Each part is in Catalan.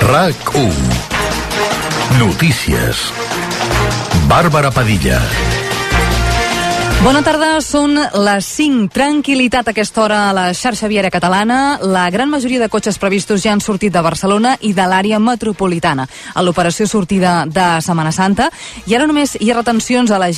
RAC1. Notícies. Bàrbara Padilla. Bona tarda, són les 5. Tranquil·litat a aquesta hora a la xarxa viària catalana. La gran majoria de cotxes previstos ja han sortit de Barcelona i de l'àrea metropolitana a l'operació sortida de Setmana Santa, i ara només hi ha retencions a la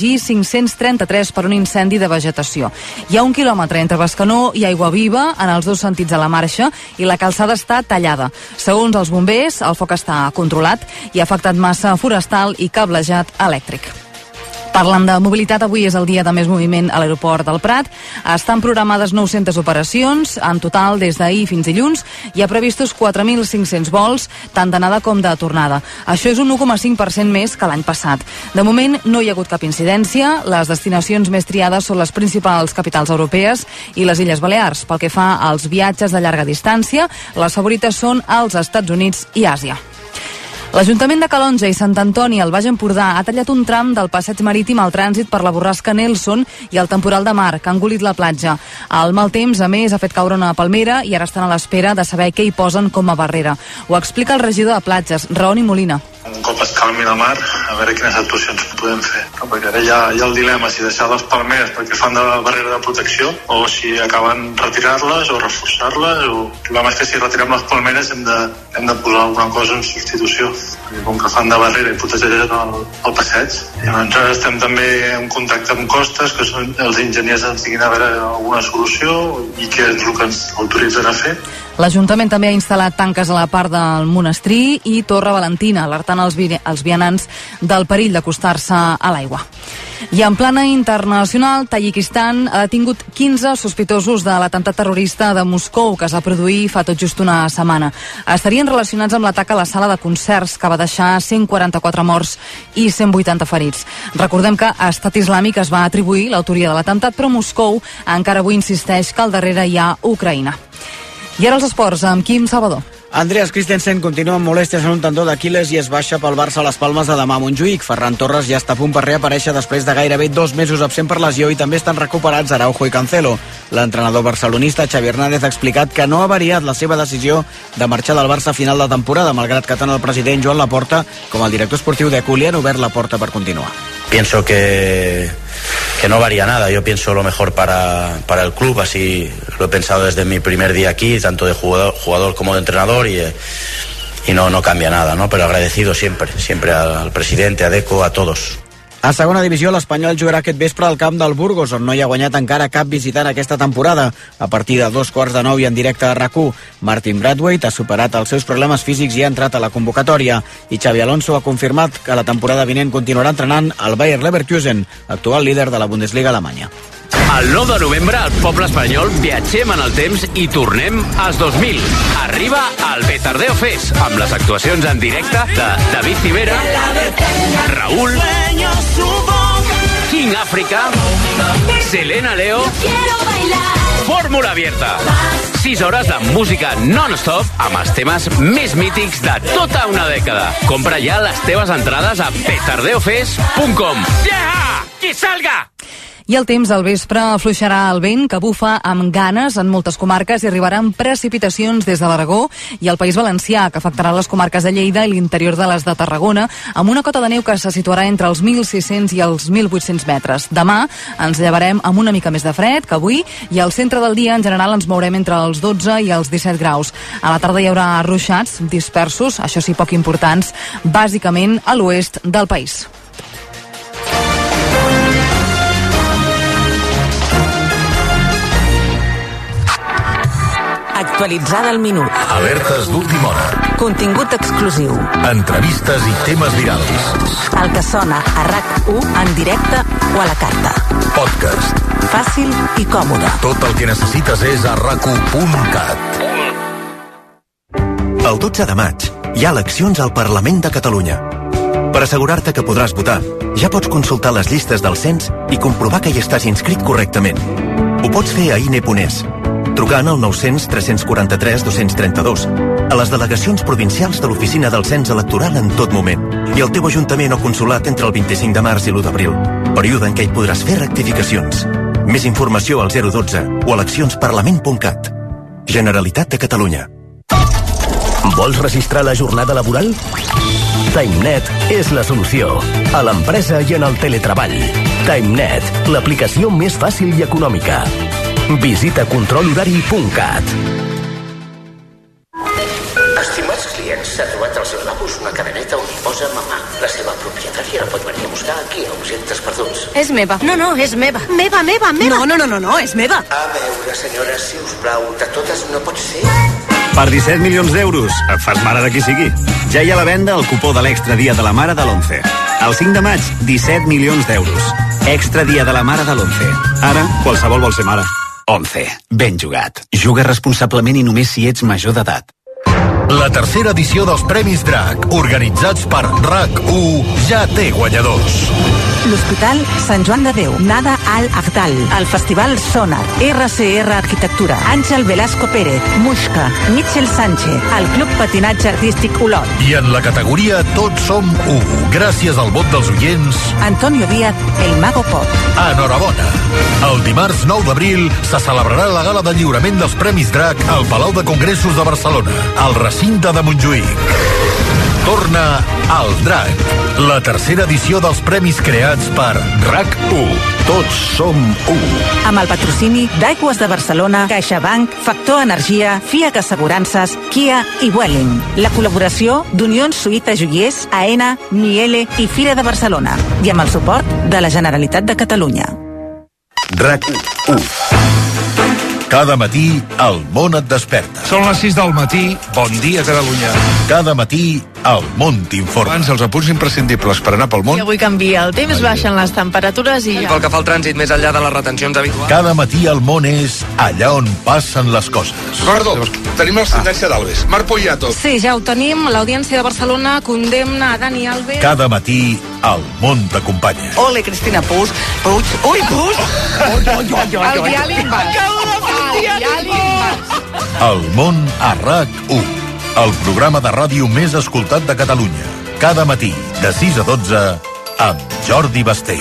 G533 per un incendi de vegetació. Hi ha 1 quilòmetre entre Bescanó i Aiguaviva en els dos sentits de la marxa i la calçada està tallada. Segons els bombers, el foc està controlat i ha afectat massa forestal i cablejat elèctric. Parlant de mobilitat, avui és el dia de més moviment a l'aeroport del Prat. Estan programades 900 operacions. En total, des d'ahir fins dilluns, hi ha previstos 4.500 vols, tant d'anada com de tornada. Això és un 1,5% més que l'any passat. De moment, no hi ha hagut cap incidència. Les destinacions més triades són les principals capitals europees i les Illes Balears. Pel que fa als viatges de llarga distància, les favorites són els Estats Units i Àsia. L'Ajuntament de Calonge i Sant Antoni al Baix Empordà ha tallat un tram del passeig marítim al trànsit per la borrasca Nelson i el temporal de mar que ha engolit la platja. El mal temps, a més, ha fet caure una palmera i ara estan a l'espera de saber què hi posen com a barrera. Ho explica el regidor de platges, Raoni Molina. Un cop es calmi la mar, a veure quines actuacions podem fer. Perquè ara hi ha el dilema si deixar les palmeres perquè fan de barrera de protecció o si acaben retirar-les o reforçar-les. El problema és que si retirem les palmeres hem de posar alguna cosa en substitució. Perquè com que fan de barrera i protegeixen el passeig. Llavors estem també en contacte amb Costes, que són els enginyers ens diguin a veure alguna solució i què és el que ens autoritzen a fer. L'Ajuntament també ha instal·lat tanques a la part del monestir i Torre Valentina, alertant els vianants del perill d'acostar-se a l'aigua. I en plana internacional, Tadjikistan ha detingut 15 sospitosos de l'atemptat terrorista de Moscou que es va produir fa tot just una setmana. Estarien relacionats amb l'atac a la sala de concerts que va deixar 144 morts i 180 ferits. Recordem que Estat Islàmic es va atribuir l'autoria de l'atemptat, però Moscou encara avui insisteix que al darrere hi ha Ucraïna. I ara els esports, amb Quim Salvador. Andreas Christensen continua amb molèsties en un tendó d'Aquiles i es baixa pel Barça a les Palmes de demà a Montjuïc. Ferran Torres ja està a punt per reaparèixer després de gairebé 2 mesos absent per lesió i també estan recuperats Araujo i Cancelo. L'entrenador barcelonista Xavi Hernández ha explicat que no ha variat la seva decisió de marxar del Barça a final de temporada, malgrat que tant el president Joan Laporta com el director esportiu de Culi han obert la porta per continuar. Pienso que no varía nada. Yo pienso lo mejor para el club, así lo he pensado desde mi primer día aquí, tanto de jugador como de entrenador, y no cambia nada, ¿no? Pero agradecido siempre al presidente, a Deco, a todos. A segona divisió, l'Espanyol jugarà aquest vespre al camp del Burgos, on no hi ha guanyat encara cap visitant aquesta temporada. A partir de 8:45 i en directe a RAC1, Martin Brathwaite ha superat els seus problemes físics i ha entrat a la convocatòria. I Xabi Alonso ha confirmat que la temporada vinent continuarà entrenant el Bayer Leverkusen, actual líder de la Bundesliga alemanya. El 9 de novembre, al poble espanyol, viatgem en el temps i tornem als 2000. Arriba el Petardeo Fest, amb les actuacions en directe de David Civera, Raúl, King África, Selena Leo, Fórmula Abierta. 6 hores de música non-stop amb els temes més mítics de tota una dècada. Compra ja les teves entrades a petardeofest.com. Yeah! Qui salga! I el temps al vespre afluixarà el vent que bufa amb ganes en moltes comarques i arribaran precipitacions des de l'Aragó i el País Valencià, que afectaran les comarques de Lleida i l'interior de les de Tarragona, amb una cota de neu que se situarà entre els 1.600 i els 1.800 metres. Demà ens llevarem amb una mica més de fred que avui i al centre del dia en general ens mourem entre els 12 i els 17 graus. A la tarda hi haurà ruixats dispersos, això sí poc importants, bàsicament a l'oest del país. Actualitzada al minut. Alertes d'última hora. Contingut exclusiu. Entrevistes i temes virals. El que sona a RAC1 en directe o a la carta. Podcast. Fàcil i còmode. Tot el que necessites és a rac1.cat. El 12 de maig hi ha eleccions al Parlament de Catalunya. Per assegurar-te que podràs votar, ja pots consultar les llistes del cens i comprovar que hi estàs inscrit correctament. Ho pots fer a INE.es, trucant al 900 343 232, a les delegacions provincials de l'Oficina del Cens Electoral en tot moment, i al teu ajuntament o consulat entre el 25 de març i l'1 d'abril, període en què hi podràs fer rectificacions. Més informació al 012 o eleccionsparlament.cat. Generalitat de Catalunya. Vols registrar la jornada laboral? TimeNet és la solució. A l'empresa i en el teletreball. TimeNet, l'aplicació més fàcil i econòmica. Visita controlhorari.cat. Estimats clients, s'ha trobat als lavabos una cadeneta on hi posa mamà. La seva propietària la pot venir a buscar aquí a Objectes Perduts. És meva. No, és meva. Meva. No, és meva. A veure, senyora, si us plau, de totes no pot ser? Per 17 milions d'euros, et fas mare de qui sigui. Ja hi ha a la venda el cupó de l'Extra Dia de la Mare de l'11. El 5 de maig, 17 milions d'euros. Extra Dia de la Mare de l'11. Ara, qualsevol vol ser mare. 11. Ben jugat. Juga responsablement i només si ets major d'edat. La tercera edició dels Premis Drac, organitzats per RAC1, ja té guanyadors. L'Hospital Sant Joan de Déu, Nada al Agdal, el Festival Sonar, RCR Arquitectura, Àngel Velasco Pérez, Muixca, Mitchell Sánchez, el Club Patinatge Artístic Olot. I en la categoria Tots som u, gràcies al vot dels oients, Antonio Díaz, el Mago Pop. enhorabona. El dimarts 9 d'abril se celebrarà la gala de lliurament dels Premis Drac al Palau de Congressos de Barcelona, al recinte de Montjuïc. Torna al Drac, la tercera edició dels premis creats per RAC1. Tots som u. Amb el patrocini d'Aigües de Barcelona, CaixaBank, Factor Energia, FIAC Assegurances, Kia i Welling. La col·laboració d'Unions Suïta Joiers, AENA, Miele i Fira de Barcelona. I amb el suport de la Generalitat de Catalunya. RAC1. Cada matí el món et desperta. Són les 6 del matí, bon dia Catalunya. Cada matí el món t'informa. Abans els apunts imprescindibles per anar pel món. I avui canvia el temps, baixen les temperatures i ja. Pel que fa al trànsit, més enllà de les retencions habituals. Cada matí el món és allà on passen les coses. Perdó, tenim la sentència d'Alves. Marc Poyato. Sí, ja ho tenim. L'Audiència de Barcelona condemna a Dani Alves. Cada matí el món t'acompanya. Ole, Cristina Puig. Ui, Puig! El diàleg bas. El món a RAC1, el programa de ràdio més escoltat de Catalunya. Cada matí, de 6 a 12, amb Jordi Basté.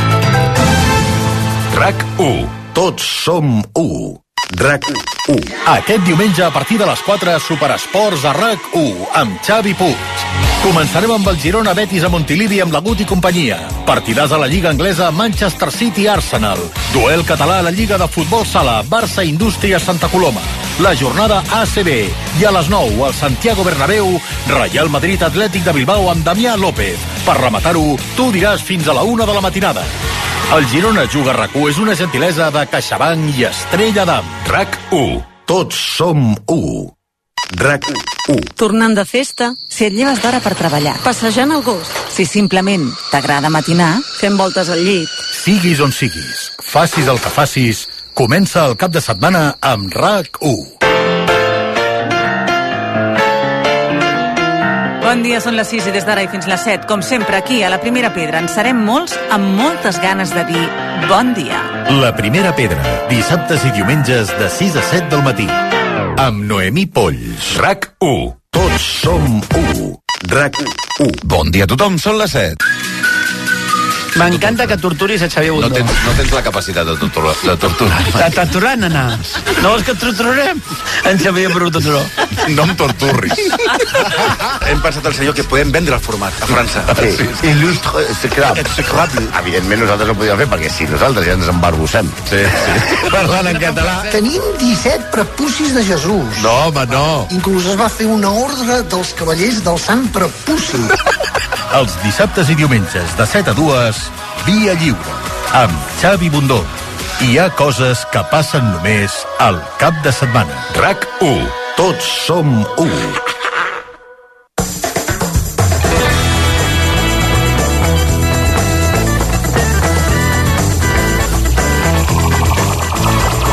RAC1. Tots som u. RAC1. Aquest diumenge, a partir de les 4, Superesports a RAC1, amb Xavi Puig. Començarem amb el Girona Betis a Montilivi amb la Gut i companyia. Partidàs a la Lliga Anglesa Manchester City-Arsenal. Duel català a la Lliga de Futbol Sala Barça Indústria Santa Coloma. La jornada ACB. I a les 9 al Santiago Bernabéu Real Madrid Atlètic de Bilbao amb Damià López. Per rematar-ho, tu diràs fins a la 1 de la matinada. El Girona Juga RAC1 és una gentilesa de CaixaBank i Estrella d'Am. RAC1. Tots som u. RAC1. Tornant de festa, si et lleves d'hora per treballar. Passejant el gos. Si simplement t'agrada matinar, Fent voltes al llit. Siguis on siguis, facis el que facis, comença el cap de setmana amb RAC1. Bon dia, són les 6 i des d'ara i fins les 7, com sempre aquí a la Primera Pedra en serem molts amb moltes ganes de dir bon dia. La Primera Pedra, dissabtes i diumenges de 6 a 7 del matí. Amb Noemí Polls. RAC1. Tots som u. RAC1. Bon dia a tothom, són les 7. M'encanta que torturis a Xavier Bundó. No tens la capacitat de torturar. De torturar, nana. No vols que et torturarem? En Xavier Bundó. No em torturris. Hem pensat al senyor que podem vendre el format a França. Sí. Il·lustre, execrable. Evidentment nosaltres ho podíem fer perquè si nosaltres ja ens embarbussem. Sí. Parlant en català. Tenim 17 prepucis de Jesús. No, home, no. Inclús es va fer una ordre dels cavallers del Sant Prepuci. Els dissabtes i diumenges de 7 a 2, Via Lliure, amb Xavi Bundó. Hi ha coses que passen només al cap de setmana. RAC1. Tots som u.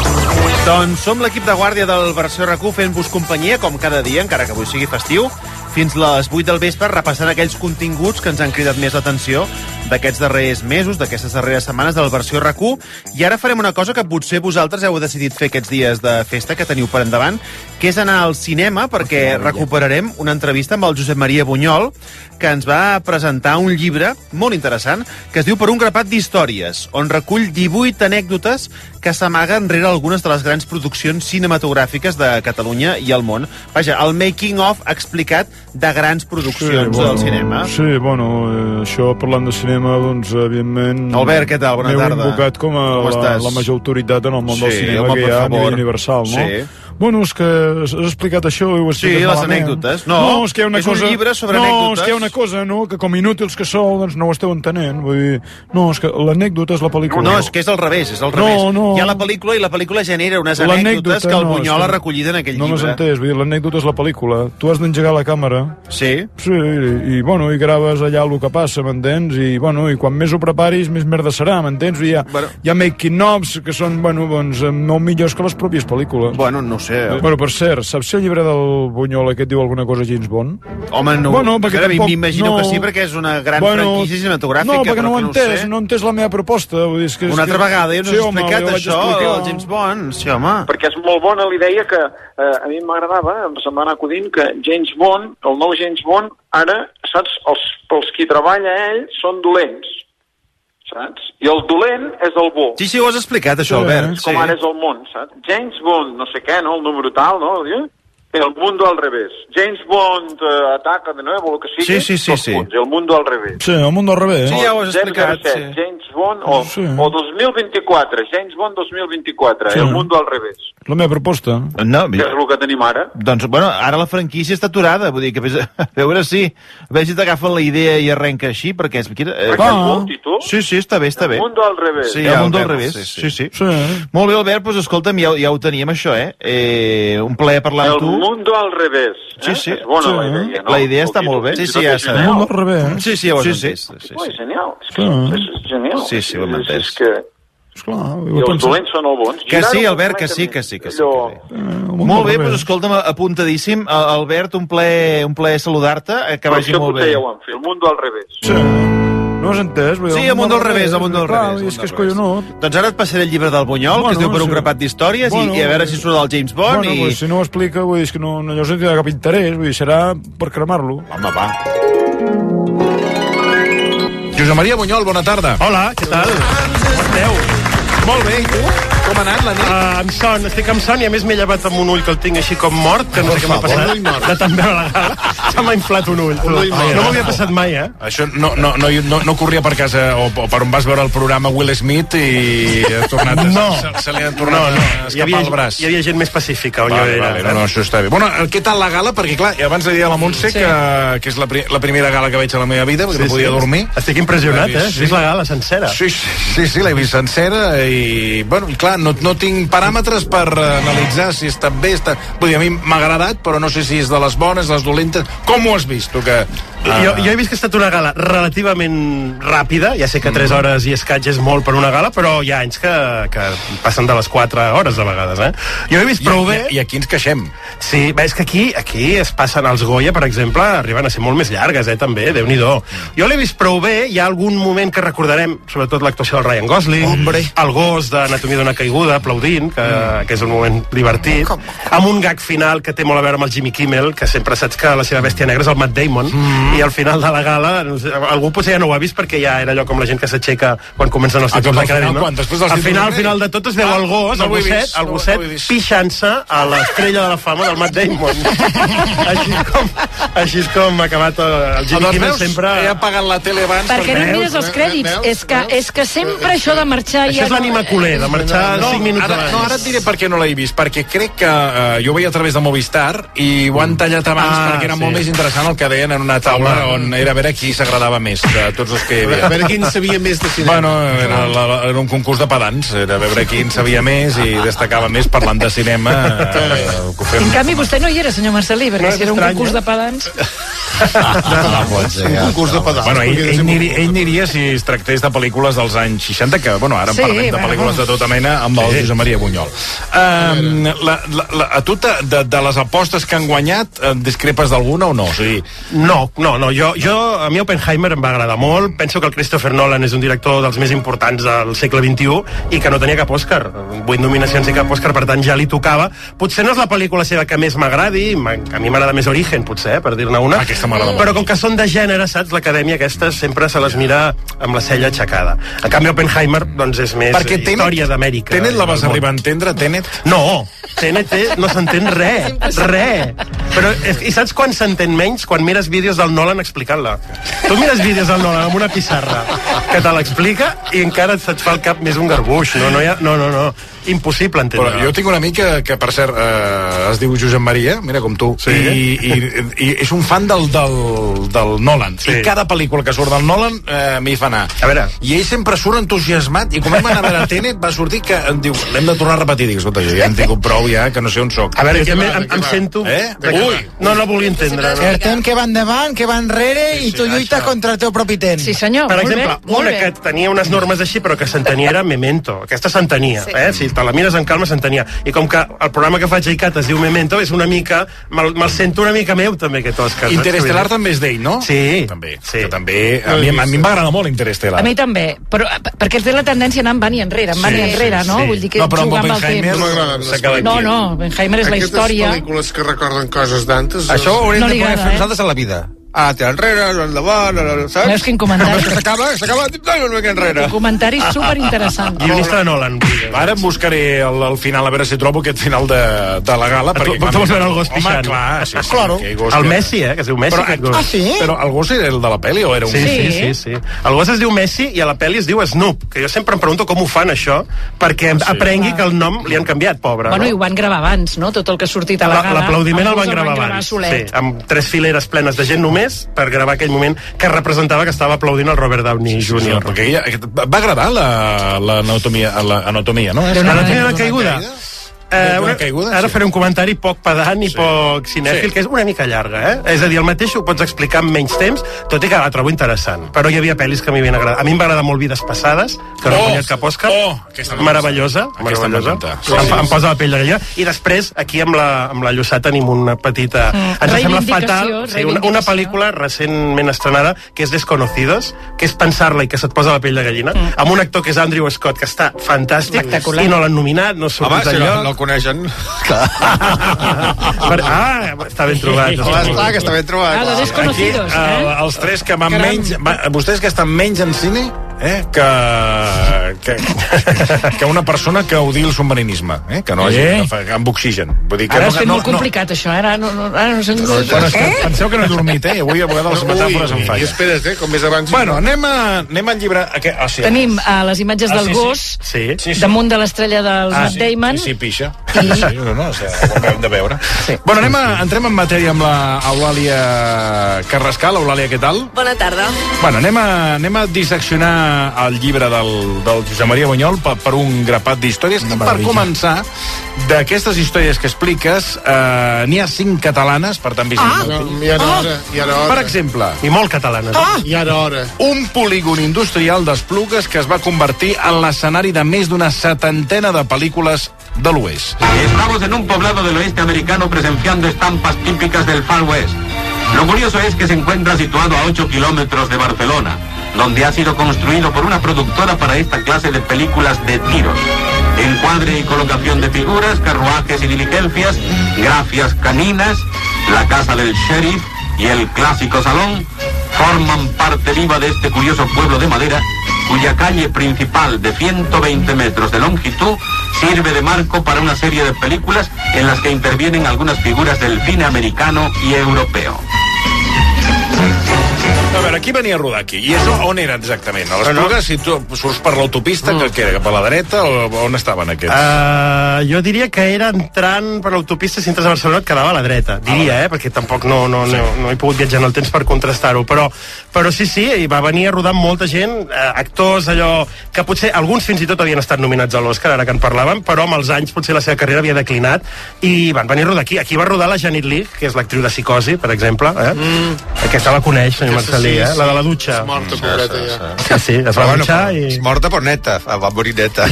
Doncs som l'equip de guàrdia del Versió RAC1 fent-vos companyia, com cada dia, encara que avui sigui festiu, fins les 8 del vespre, repassant aquells continguts que ens han cridat més l'atenció d'aquests darrers mesos, d'aquestes darreres setmanes del versió RAC1. I ara farem una cosa que potser vosaltres heu decidit fer aquests dies de festa que teniu per endavant, que és anar al cinema, perquè recuperarem una entrevista amb el Josep Maria Bunyol, que ens va presentar un llibre molt interessant que es diu Per un grapat d'històries, on recull 18 anècdotes que s'amaguen rere algunes de les grans produccions cinematogràfiques de Catalunya i el món. Vaja, el making of explicat de grans produccions del cinema. Sí, bueno, això parlant de cinema, doncs, evidentment... Albert, què tal? Bona tarda. M'heu invocat com a la major autoritat en el món del cinema, home, que hi ha a nivell universal, no? Sí. Bueno, és que has explicat això i ho has explicat les malament. anècdotes. No, és que hi ha una és cosa... un llibre sobre anècdotes. És que hi ha una cosa, no?, que com inútils que sou, doncs no ho esteu entenent. Vull dir, no, és que l'anècdota és la pel·lícula. No, és que és al revés, és al revés. No. Hi ha la pel·lícula i la pel·lícula genera unes anècdotes que el Bunyol ha recollit en aquell llibre. No m'has entès, vull dir, l'anècdota és la pel·lícula. Tu has d'engegar la càmera. Sí. Sí, i bueno, i graves allà el que passa, m'entens? I bueno, i quan més ho preparis, més merda serà, m'entens? Hi ha making-ofs que són, bueno, doncs, molt millors que les pròpies pel·lícules. Bueno, no sé. Bueno, per cert, saps si el llibre del Bunyol aquest diu alguna cosa James Bond? Home, no. Bueno, perquè tampoc... m'imagino que sí, perquè és una gran franquícia cinematogràfica. No, perquè no ho entès, no he entès la meva proposta. Vull dir, és que, una altra vegada ja no has explicat això, el James Bond. Sí, home. Perquè és molt bona la idea que a mi m'agradava, se'm va anar acudint que James Bond, el nou James Bond, ara, saps, pels qui treballa ell són dolents, saps? I el dolent és el bo. Sí, ho has explicat, això, Albert. Com ara és el món, saps? James Bond, no sé què, no? El número tal, no? El mundo al revés. James Bond ataca de nuevo, lo que sigui. Sí. El mundo al revés. Sí, el mundo al revés. Sí, ja ho has explicat. James Bond o 2024. James Bond 2024. Sí. El mundo al revés. La meva proposta. No, que és el que tenim ara. Doncs, bueno, ara la franquícia està aturada. Vull dir que a veure si t'agafen la idea i arrenca així, perquè és... és molt títol. Sí, està bé. El mundo al revés. Sí, el mundo al revés. Sí. Molt bé, Albert, doncs escolta'm, ja ho teníem, això, Un plaer parlar amb tu. El mundo al revés. Sí. És bona la idea, no? La idea està molt bé. Sí, ja sabem. El mundo al revés. Sí, ho has entès. És genial. És genial. Sí, ho hem entès. És que... Esclar, i els dolents són els bons. Que sí, Albert, que sí. Molt bé, doncs escolta'm, apuntadíssim. Albert, un plaer saludar-te, que vagi molt bé. Però això potser ja ho han fet, el mundo al revés. Sí. No has entès? Sí, el mundo al revés, el mundo al revés. És que és collonut. Doncs ara et passaré el llibre del Bunyol, que es diu Per un grapat d'històries, i a veure si surt el James Bond. Bueno, si no ho explica, vull dir, és que no tindrà cap interès, vull dir, serà per cremar-lo. Home, va. Josep Maria Bunyol, bona tarda. Hola, què tal? Com esteu? Molt bé, i tu? Com ha anat la nit? Estic amb son i a més m'he llevat amb un ull que el tinc així com mort, que no sé què m'ha passat. De tant veure la gala, se m'ha inflat un ull. No m'havia passat mai, Això no corria per casa o per on vas veure el programa Will Smith i ha tornat se li ha tornat a escapar el braç. Hi havia gent més pacífica on jo era. No, això està bé. Bueno, què tal la gala? Perquè clar, abans de dir a la Montse que és la primera gala que veig a la meva vida, perquè no podia dormir. Estic impressionat, Has vist la gala sencera? Sí, l'he vist sencera i, bueno, clar, no tinc paràmetres per analitzar si està bé, vull dir, a mi m'ha agradat, però no sé si és de les bones, les dolentes. Com ho has vist, tu? Jo he vist que ha estat una gala relativament ràpida, ja sé que 3 hores i escaig és molt per una gala, però hi ha anys que passen de les 4 hores a vegades, Jo he vist prou bé... I aquí ens queixem. Sí, és que aquí es passen els Goya, per exemple, arriben a ser molt més llargues, també, Déu-n'hi-do. Jo l'he vist prou bé, hi ha algun moment que recordarem, sobretot l'actuació del Ryan Gosling, el gos d'Anatomia d'una caiguda, aplaudint, que és un moment divertit, amb un gag final que té molt a veure amb el Jimmy Kimmel, que sempre saps que la seva bèstia negra és el Matt Damon, i al final de la gala, no sé, algú potser ja no ho ha vist perquè ja era allò com la gent que s'aixeca quan comencen els títols de crèdit, no? Al final de tot es veu el gos, el gosset, pixant-se a l'estrella de la fama del Matt Damon. Així és com ha acabat el Jimmy Kimmel sempre... He apagat la tele abans... Perquè no mires els crèdits, és que sempre això de marxar... Això és l'ànima culer, de marxar 5 minuts abans. No, ara et diré per què no l'he vist, perquè crec que jo ho veia a través de Movistar i ho han tallat abans perquè era molt més interessant el que deien en una taula on era a veure qui s'agradava més de tots els que hi havia. A veure quin sabia més de cinema. Bueno, era un concurs de pedants, era a veure quin sabia més i destacava més parlant de cinema. En canvi, vostè no hi era, senyor Marcelí, perquè si era un concurs de pedants... Un concurs de pedals. Bueno, ell aniria si es tractés de pel·lícules dels anys 60, que, bueno, ara parlem de pel·lícules de tota mena amb el Josep Maria Bunyol. A tu, de les apostes que han guanyat, discrepes d'alguna o no? O sigui... No, a mi Oppenheimer em va agradar molt, penso que el Christopher Nolan és un director dels més importants del segle XXI i que no tenia cap Òscar, 8 nominacions i cap Òscar, per tant ja li tocava. Potser no és la pel·lícula seva que més m'agradi, a mi m'agrada més Origen, potser, per dir-ne una, però com que són de gènere, saps, l'acadèmia aquesta sempre se les mira amb la cella aixecada. En canvi Oppenheimer, doncs, és més història d'Amèrica. Tenet la vas arribar a entendre, Tenet? No, Tenet no s'entén res. Però, i saps quan s'entén menys? Quan mires vídeos del Nolan explicant-la. Tu mires vídeos del Nolan amb una pissarra que te l'explica i encara se't fa el cap més un garbuix. No. Impossible entendre. Però jo tinc un amic que per cert, es diu Josep Maria, mira com tu, i és un fan del Nolan. I cada pel·lícula que surt del Nolan m'hi fa anar. A veure. I ell sempre surt entusiasmat, i com vam anar a veure Tenet, va sortir que em diu, l'hem de tornar a repetir. Dic, escolta, jo ja hem tingut prou, ja, que no sé on soc. A veure, em sento... Ui! No volia entendre. El ten que va endavant, que va enrere, i tu lluites contra el teu propi ten. Sí, senyor, per exemple, una que tenia unes normes així, però que s'entenia era Memento. Aquesta s'entenia, si te la mires en calma s'entenia. I com que el programa que faig a ICAT es diu Memento, és una mica... Me'l sento una mica meu, també, aquest Òscar. Interestelar també és d'ell, no? Sí. També. A mi em va agradar molt Interestelar. A mi també, però perquè es té la tendència a anar en van i enrere, no? Vull dir que jugar amb el temps. No, Oppenheimer és la història. Aquestes pel·lícules que recorden coses d'antes... Això ho hauríem de poder fer nosaltres a la vida. Té enrere, endavant, saps? Veus quin comentari? S'acaba, una mica enrere. Un comentari superinteressant. Guionista de Nolan. Ara em buscaré el final, a veure si trobo aquest final de la gala. Tu vols veure el gos pixant? Home, clar, sí. Claro. El Messi, que es diu Messi, aquest gos. Ah, sí? Però el gos era el de la pel·li o era un... Sí. El gos es diu Messi i a la pel·li es diu Snoop, que jo sempre em pregunto com ho fan, això, perquè aprengui que el nom li han canviat, pobre. Bueno, i ho van gravar abans, no? Tot el que ha sortit a la gala. L'aplaudiment el van gravar abans. Sí, amb 3 fileres plenes de gent només per gravar aquell moment que representava que estava aplaudint el Robert Downey Jr. Perquè va agradar l'anatomia, no? L'anatomia de la caiguda? Ara faré un comentari poc pedant i poc cinèfil, que és una mica llarga, És a dir, el mateix ho pots explicar en menys temps, tot i que la trobo interessant. Però hi havia pel·lis que a mi m'havien agradat. A mi em va agradar molt Vides Passades, que no ha guanyat cap Òscar. Meravellosa. Em posa la pell de gallina. I després, aquí amb la Lluçà tenim una petita... Ens sembla fatal. Una pel·lícula recentment estrenada, que és Desconocidos, que és pensar-la i que se't posa la pell de gallina, amb un actor que és Andrew Scott, que està fantàstic, i no l'han nominat, no surt d'allò. Coneixen. Està ben trobat. Està ben trobat. De Desconocidos, els tres que van menys... Vostès que estan menys en cine que una persona que odi el submarinisme, que no hagi amb oxigen. Ara és molt complicat, això. Ara no sé... Penseu que no he dormit, avui a vegades les metàfores em fallen. I espera't, com més abans... Bueno, anem al llibre... Tenim les imatges del gos damunt de l'estrella del Matt Damon. Sí, pixa. Ho acabem de veure. Bueno, entrem en matèria amb l'Eulàlia Carrascal. Eulàlia, què tal? Bona tarda. Bueno, anem a disseccionar el llibre del Josep Maria Bunyol per un grapat d'històries. I per començar, d'aquestes històries que expliques, n'hi ha 5 catalanes, per tant, Per exemple, i molt catalanes. I ara hora. Un polígon industrial d'Esplugues que es va convertir en l'escenari de més d'una 70ena de pel·lícules de l'Oest. Estamos en un poblado del oeste americano presenciando estampas típicas del Far West. Lo curioso es que se encuentra situado a 8 kilómetros de Barcelona, donde ha sido construido por una productora para esta clase de películas de tiros. Encuadre y colocación de figuras, carruajes y diligencias, gracias caninas, la casa del sheriff y el clásico salón forman parte viva de este curioso pueblo de madera, cuya calle principal de 120 metros de longitud sirve de marco para una serie de películas en las que intervienen algunas figuras del cine americano y europeo. A veure, veure, qui venia a rodar aquí? I això on era exactament? A l'Esplugues, si tu surts per l'autopista, que era cap a la dreta, o on estaven aquests? Jo diria que era entrant per l'autopista, si entres a Barcelona et quedava a la dreta, diria, perquè tampoc no he pogut viatjar en el temps per contrastar-ho, però sí, hi va venir a rodar molta gent, actors, allò, que potser alguns fins i tot havien estat nominats a l'Oscar, ara que en parlàvem, però amb els anys potser la seva carrera havia declinat, i van venir a rodar aquí. Aquí va rodar la Janet Leigh, que és l'actriu de Psicosi, per exemple. Aquesta la coneix, senyor Marcelí, la de la dutxa. És morta, pobreta, ja. Sí, es va dutxar i... És morta, però neta. Va morir neta.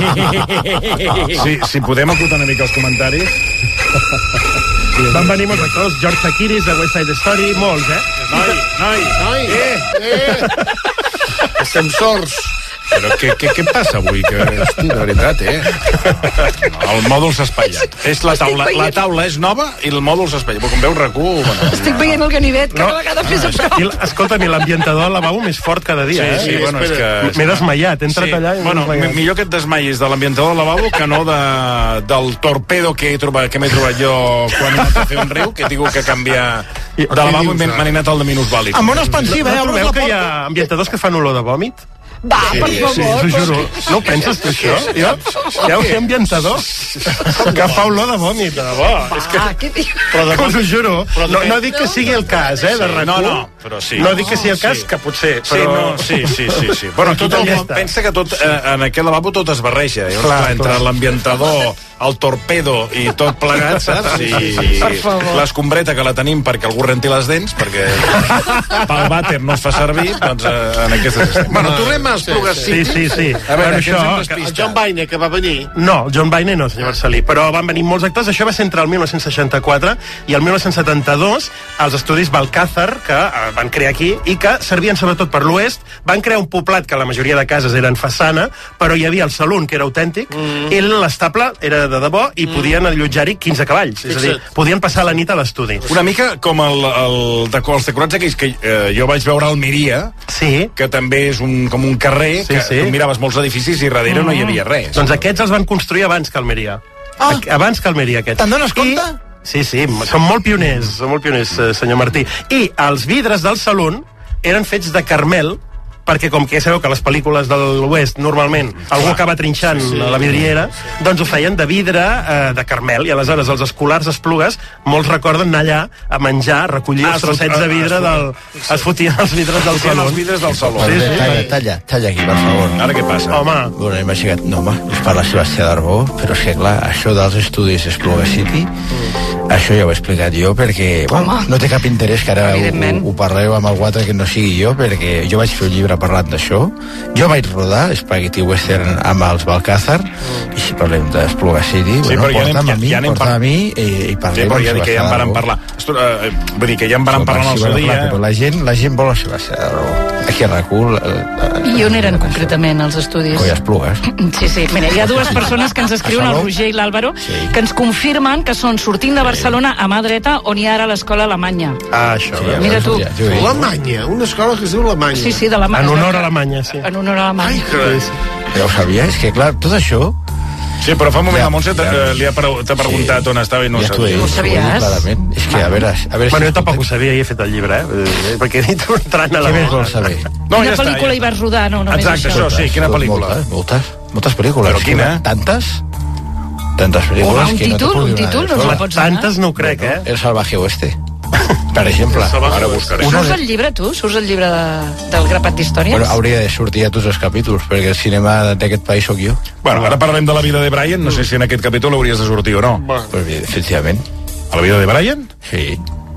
Si podem acotar una mica els comentaris. Van venir molts actors, George Takiris, de West Side Story, molts, Noi! Estem sords. Però què passa avui? Hosti, de veritat, El mòdul s'ha espatllat. La taula és nova i el mòdul s'ha espatllat. Com veus, RAC1... Estic veient el ganivet cada vegada més a prop. Escolta'm, i l'ambientador al lavabo més fort cada dia, Sí, bueno, és que... M'he desmaiat, he entrat allà i m'he desmaiat. Millor que et desmaies de l'ambientador al lavabo que no del torpedo que m'he trobat jo quan he anat a fer un riu, que he tingut que canviar de lavabo i me n'he anat al de minusvàlid. Amb una expansiva, no trobeu que hi ha ambientadors que fan olor de vòmit? Va, per favor. Sí, t'ho juro. No ho penses, tu, això? Hi ha un ambientador que fa olor de vòmit, de debò. Què dius? Us ho juro. No dic que sigui el cas, de RAC1. No, però sí. No dic que sigui el cas, que potser, però... Sí. Bueno, pensa que tot, en aquest lavabo tot es barreja. Entre l'ambientador, el torpedo i tot plegat, saps? I l'escombreta que la tenim perquè algú renti les dents, perquè pel vàter no es fa servir, doncs en aquestes... Bueno, tornem a Esplugues City. Sí. A veure, el John Baine, que va venir... No, el John Baine no, senyor Marcelí, però van venir molts actors. Això va ser entre el 1964 i el 1972, els estudis Balcázar, que van crear aquí, i que servien sobretot per l'oest. Van crear un poblat que la majoria de cases eren façana, però hi havia el salon, que era autèntic, i l'estable era de debò, i podien allotjar-hi 15 cavalls. És a dir, podien passar la nit a l'estudi. Una mica com els decorats aquells que jo vaig veure al Miria, que també és com un carrer, que tu miraves molts edificis i darrere no hi havia res. Doncs aquests els van construir abans que Almeria. Abans que Almeria, aquests. Te'n dones compte? Sí, són molt pioners, senyor Martí. I els vidres del saló eren fets de carmel, perquè com que ja sabeu que les pel·lícules de l'oest normalment algú acaba trinxant la vidriera, doncs ho feien de vidre de carmel, i aleshores els escolars d'Esplugues molts recorden anar allà a menjar, a recollir els trossets de vidre es fotien els vidres del saló. Els vidres del saló. Talla aquí, per favor. Ara què passa? Home. Bueno, hem aixecat, és per la Sebastià d'Arbó, però és que clar, això dels estudis Esplugues City, això ja ho he explicat jo, perquè no té cap interès que ara ho parleu amb algú altre que no sigui jo, perquè jo vaig fer un llibre parlant d'això. Jo vaig rodar Spaghetti Western amb els Balcázar, i si parlem d'Esplugues City, porta'm a mi i parlem amb Sebastià d'Arbó. Ja en varen parlar. Vull dir que ja en varen parlar en el seu dia. Però la gent vol a Sebastià d'Arbó. Aquí a RAC1... I on eren concretament els estudis? Coi, Esplugues. Sí. Mira, hi ha dues persones que ens escriuen, el Roger i l'Àlvaro, que ens confirmen que són sortint de Barcelona a mà dreta, on hi ha ara l'escola alemanya. Això. Mira tu. L'Alemanya, una escola que es diu l'Alemanya. Sí, de l'Alemanya. En honor a Alemanya, sí. En honor a Alemanya. Ja ho sabia, és que clar, tot això... Sí, però fa un moment la Montse t'ha preguntat on estava i no ho sabia. Ho sabies? És que, a veure... Bueno, jo tampoc ho sabia i he fet el llibre, perquè he dit entrant a la... Què més vols saber? Quina pel·lícula hi vas rodar? No, només exacte, això, sí, quina pel·lícula? Moltes pel·lícules. Però quina? Tantes pel·lícules que no te puc dir. Un títol? No la pots donar? Tantes no ho crec, El Salvaje Oeste, per exemple. Ara buscaré. Surts el llibre, tu? Surts el llibre del grapat d'històries? Bueno, hauria de sortir a tots els capítols, perquè el cinema d'aquest país sóc jo. Bueno, ara parlem de la vida de Brian, no sé si en aquest capítol hauries de sortir o no. Pues bien, efectivament. A la vida de Brian? Sí.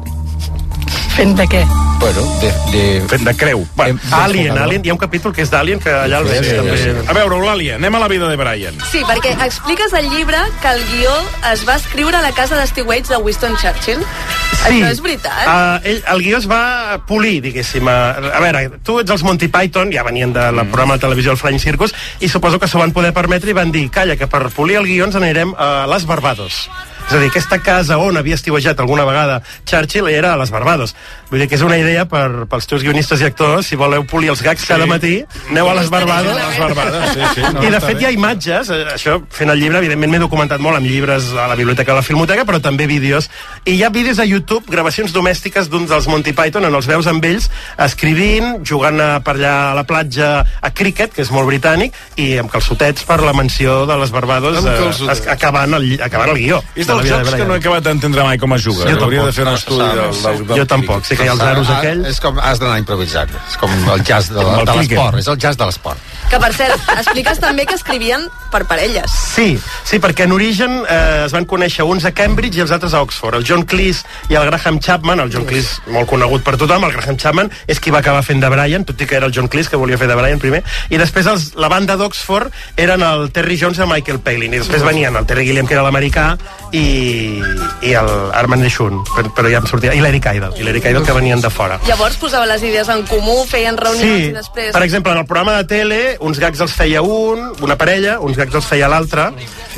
Fent de què? Bueno, fent de creu. Alien, hi ha un capítol que és d'Alien, que allà el veig també. A veure, Eulàlia, anem a la vida de Brian. Sí, perquè expliques al llibre que el guió es va escriure a la casa de stewardess de Winston Churchill. Sí. Això és veritat? El guió es va polir, diguéssim. A veure, tu ets els Monty Python, ja venien del programa de televisió El Flying Circus, i suposo que s'ho van poder permetre i van dir, calla, que per polir el guió ens anirem a les Barbados. És a dir, aquesta casa on havia estiuejat alguna vegada Churchill era a les Barbados. Vull dir que és una idea pels teus guionistes i actors, si voleu polir els gags cada matí, aneu a les Barbados. I de fet hi ha imatges, això fent el llibre, evidentment m'he documentat molt amb llibres a la biblioteca de la Filmoteca, però també vídeos. I hi ha vídeos a YouTube, gravacions domèstiques d'uns dels Monty Python, on els veus amb ells escrivint, jugant per allà a la platja a cricket, que és molt britànic, i amb calçotets per la mansió de les Barbados, acabant el guió. És dels jocs que no he acabat d'entendre mai com es juga. Hauria de fer un estudi del... Jo tampoc, sé que hi ha els aros aquells. És com has d'anar improvisat, és com el jazz de l'esport, és el jazz de l'esport. Que, per cert, expliques també que escrivien per parelles. Sí, perquè en origen es van conèixer uns a Cambridge i els altres a Oxford. El John Cleese i el Graham Chapman, el John Cleese molt conegut per tothom, el Graham Chapman és qui va acabar fent de Brian, tot i que era el John Cleese que volia fer de Brian primer, i després la banda d'Oxford eren el Terry Jones i el Michael Palin, i després venien el Terry Gilliam, que era l'americà, i el Armand Deschun, però ja em sortia, i l'Eric Idle, que venien de fora. Llavors posaven les idees en comú, feien reunions i després... Per exemple, en el programa de tele, uns gags els feia una parella, uns gags els feia l'altra,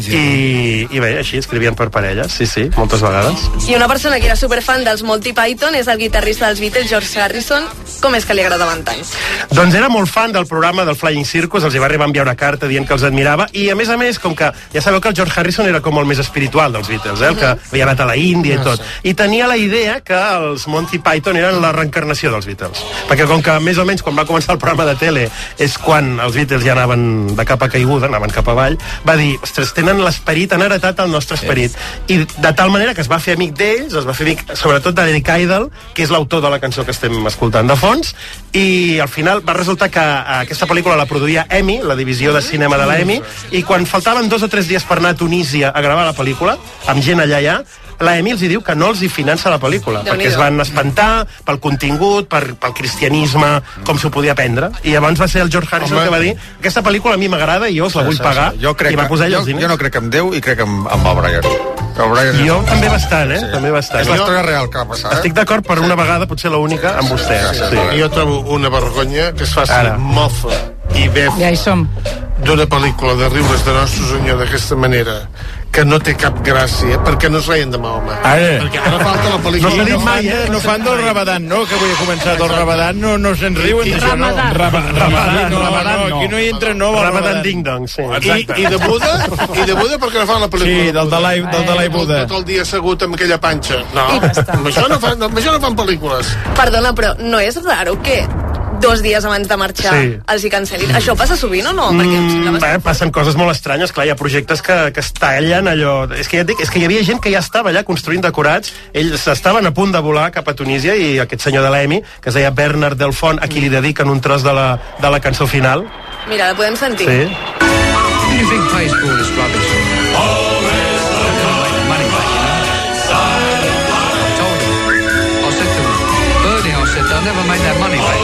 i bé, així escrivien per parelles, sí, moltes vegades. I una persona que era superfan dels Monty Python és el guitarrista dels Beatles, George Harrison. Com és que li agradaven tant? Doncs era molt fan del programa del Flying Circus, els hi va arribar a enviar una carta dient que els admirava, i a més, com que ja sabeu que el George Harrison era com el més espiritual dels Beatles, el que havia anat a la Índia i tot, i tenia la idea que els Monty Python eren la reencarnació dels Beatles, perquè com que més o menys quan va començar el programa de tele és quan els Beatles ja anaven de capa caiguda, anaven cap avall, va dir, ostres, tenen l'esperit, han heretat el nostre esperit, i de tal manera que es va fer amic d'ells, es va fer amic sobretot d'Eric Idle, que és l'autor de la cançó que estem escoltant de fons, i al final va resultar que aquesta pel·lícula la produïa EMI, la divisió de cinema de la EMI, i quan faltaven 2 o 3 dies per anar a Tunísia a gravar la pel·lícula, amb gent allà, la EMI els diu que no els hi finança la pel·lícula, perquè es van espantar pel contingut, pel cristianisme, com s'ho podia prendre, i llavors va ser el George Harrison que va dir, aquesta pel·lícula a mi m'agrada i jo us la vull pagar, i va posar ell els diners. Jo no crec en Déu i crec en Bob Brian. Jo també bastant, també bastant. És la història real que va passar. Estic d'acord per una vegada, potser l'única, amb vostè. Jo trobo una vergonya que es faci mofa i bef d'una pel·lícula de riures de Nostre Senyor d'aquesta manera, que no té cap gràcia, perquè no es reien de Mahoma. Perquè ara falta la pel·lícula. No s'ha dit mai, no fan del Ramadan, no? Que avui ha començat el Ramadan, no se'n riuen d'això, no? Ramadan, aquí no hi entra no. Ramadan ding-dong, sí. I de Buda? I de Buda perquè no fan la pel·lícula? Sí, del Dalai Buda. Tot el dia assegut amb aquella panxa. No, amb això no fan pel·lícules. Perdona, però no és raro que 2 dies abans de marxar els hi cancel·lin. Això passa sovint o no? Passen coses molt estranyes, clar, hi ha projectes que es tallen allò... És que ja et dic, és que hi havia gent que ja estava allà construint decorats, ells estaven a punt de volar cap a Tunísia i aquest senyor de l'EMI, que es deia Bernard Delfont, a qui li dediquen un tros de la cançó final. Mira, la podem sentir. Sí. You think high school is rubbish? Always look on money back, you know? I told him. I said to him, Bernie, I said, they'll never make that money back.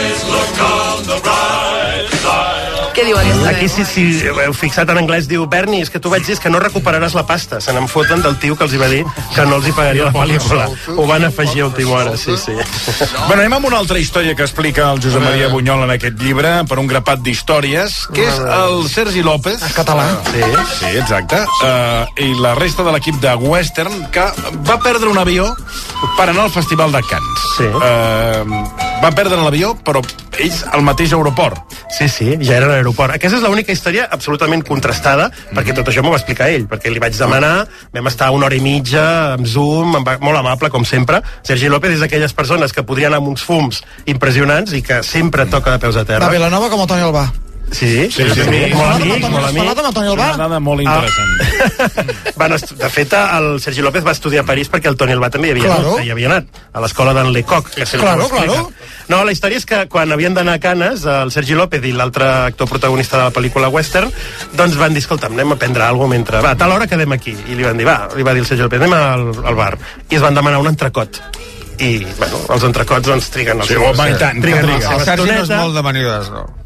Què diu aquesta? Aquí, si heu fixat en anglès, diu Bernie, és que tu vaig dir que no recuperaràs la pasta. Se n'en foten del tio que els hi va dir que no els hi pagaria la pel·lícula. Ho van afegir a última hora, sí. Bueno, anem amb una altra història que explica el Josep Maria Bunyol en aquest llibre, per un grapat d'històries, que és el Sergi López. Català. Sí, exacte. I la resta de l'equip de Western, que va perdre un avió per anar al Festival de Cannes. Va perdre l'avió, però ells al mateix aeroport. Sí, ja era a l'aeroport. Aquesta és l'única història absolutament contrastada, perquè tot això m'ho va explicar ell, perquè li vaig demanar, vam estar 1 hora i mitja amb Zoom, molt amable, com sempre. Sergi López és d'aquelles persones que podrien anar amb uns fums impressionants i que sempre toca de peus a terra. De Vilanova com el Toni Albà. Sí. Molt amic. Una dada molt interessant. De fet, el Sergi López va estudiar a París perquè el Toni Albà també hi havia anat, a l'escola d'en Lecoq. No, la història és que quan havien d'anar a Cannes, el Sergi López i l'altre actor protagonista de la pel·lícula Western, doncs van dir, escolta, anem a prendre alguna cosa mentre... Va, a tal hora quedem aquí. I li van dir, li va dir el Sergi López, anem al bar. I es van demanar un entrecot. I, bueno, els entrecots doncs triguen el seu... El Sergi no és molt de manides, no?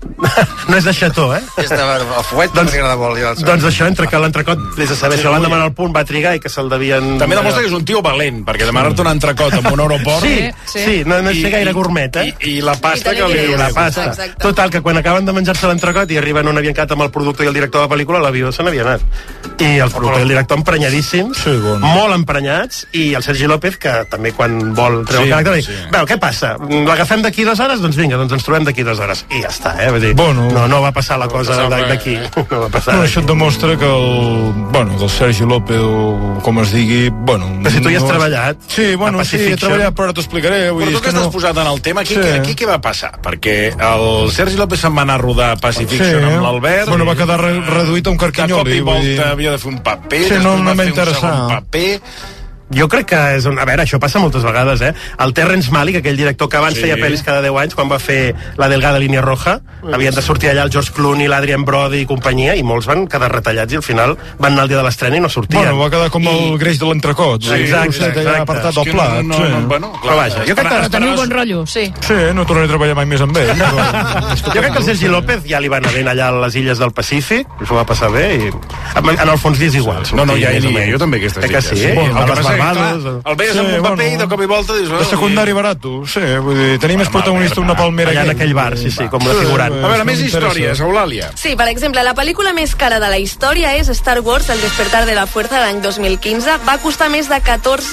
No és de xató, És de fuet, no m'agrada molt. Doncs això, entre que l'entrecot, vés a saber si l'han demanat al punt, va trigar i que se'l devien... També demostra que és un tio valent, perquè demanar-te un entrecot en un aeroport... Sí, no és ser gaire gourmet, I la pasta que li... La pasta. Total, que quan acaben de menjar-se l'entrecot i arriben un aviat amb el productor i el director de la pel·lícula, l'avió se n'havia anat. I el productor i el director emprenyadíssims, molt emprenyats, i el Sergi López, que també quan vol treure el caràcter, bueno, què passa? L'agafem d'aquí 2 hores? Doncs vinga, ens trobem d'aquí 2 hores. I ja està, Vull dir, no va passar la cosa d'aquí. No va passar. Això et demostra que el Sergi López, o com es digui, Però si tu hi has treballat. Sí, he treballat, però t'explicaré. Però tu que estàs posat en el tema, aquí què va passar? Perquè el Sergi López se'n va anar a rodar Pacific Fiction amb l'Albert. Va quedar reduït a un carquinyoli. De cop i volta havia de fer un paper, no va fer un m'interessa. segon paper... Jo crec que és a veure, això passa moltes vegades, El Terrence Malick, aquell director que abans feia pel·lis cada 10 anys, quan va fer La delgada línia roja, havien de sortir allà el George Clooney, l'Adrian Brody i companyia, i molts van quedar retallats i al final van anar al dia de l'estrena i no sortien. Va quedar com el greix de l'entrecot. Exacte. Apartat del plat. Però vaja, jo crec que... Però teniu bon rotllo, sí. Sí, no tornaré a treballar mai més amb ell. Jo crec que el Sergi López ja li va anar ben allà a les illes del Pacífic, i s'ho va passar bé, i en el fons li és igual. No, ja hi aniria, jo també aquestes illes. Que sí, a les Barbados... El veies amb un paper i de cop i volta dius... De secundari barato, vull dir, tenir més protagonista una palmera allà en aquell bar, sí, com la figurant. A veure, més històries, Eulàlia. Sí, per exemple, la pel·lícula més cara de la història és Star Wars, El despertar de la fuerza, de l'any 2015. Va costar més de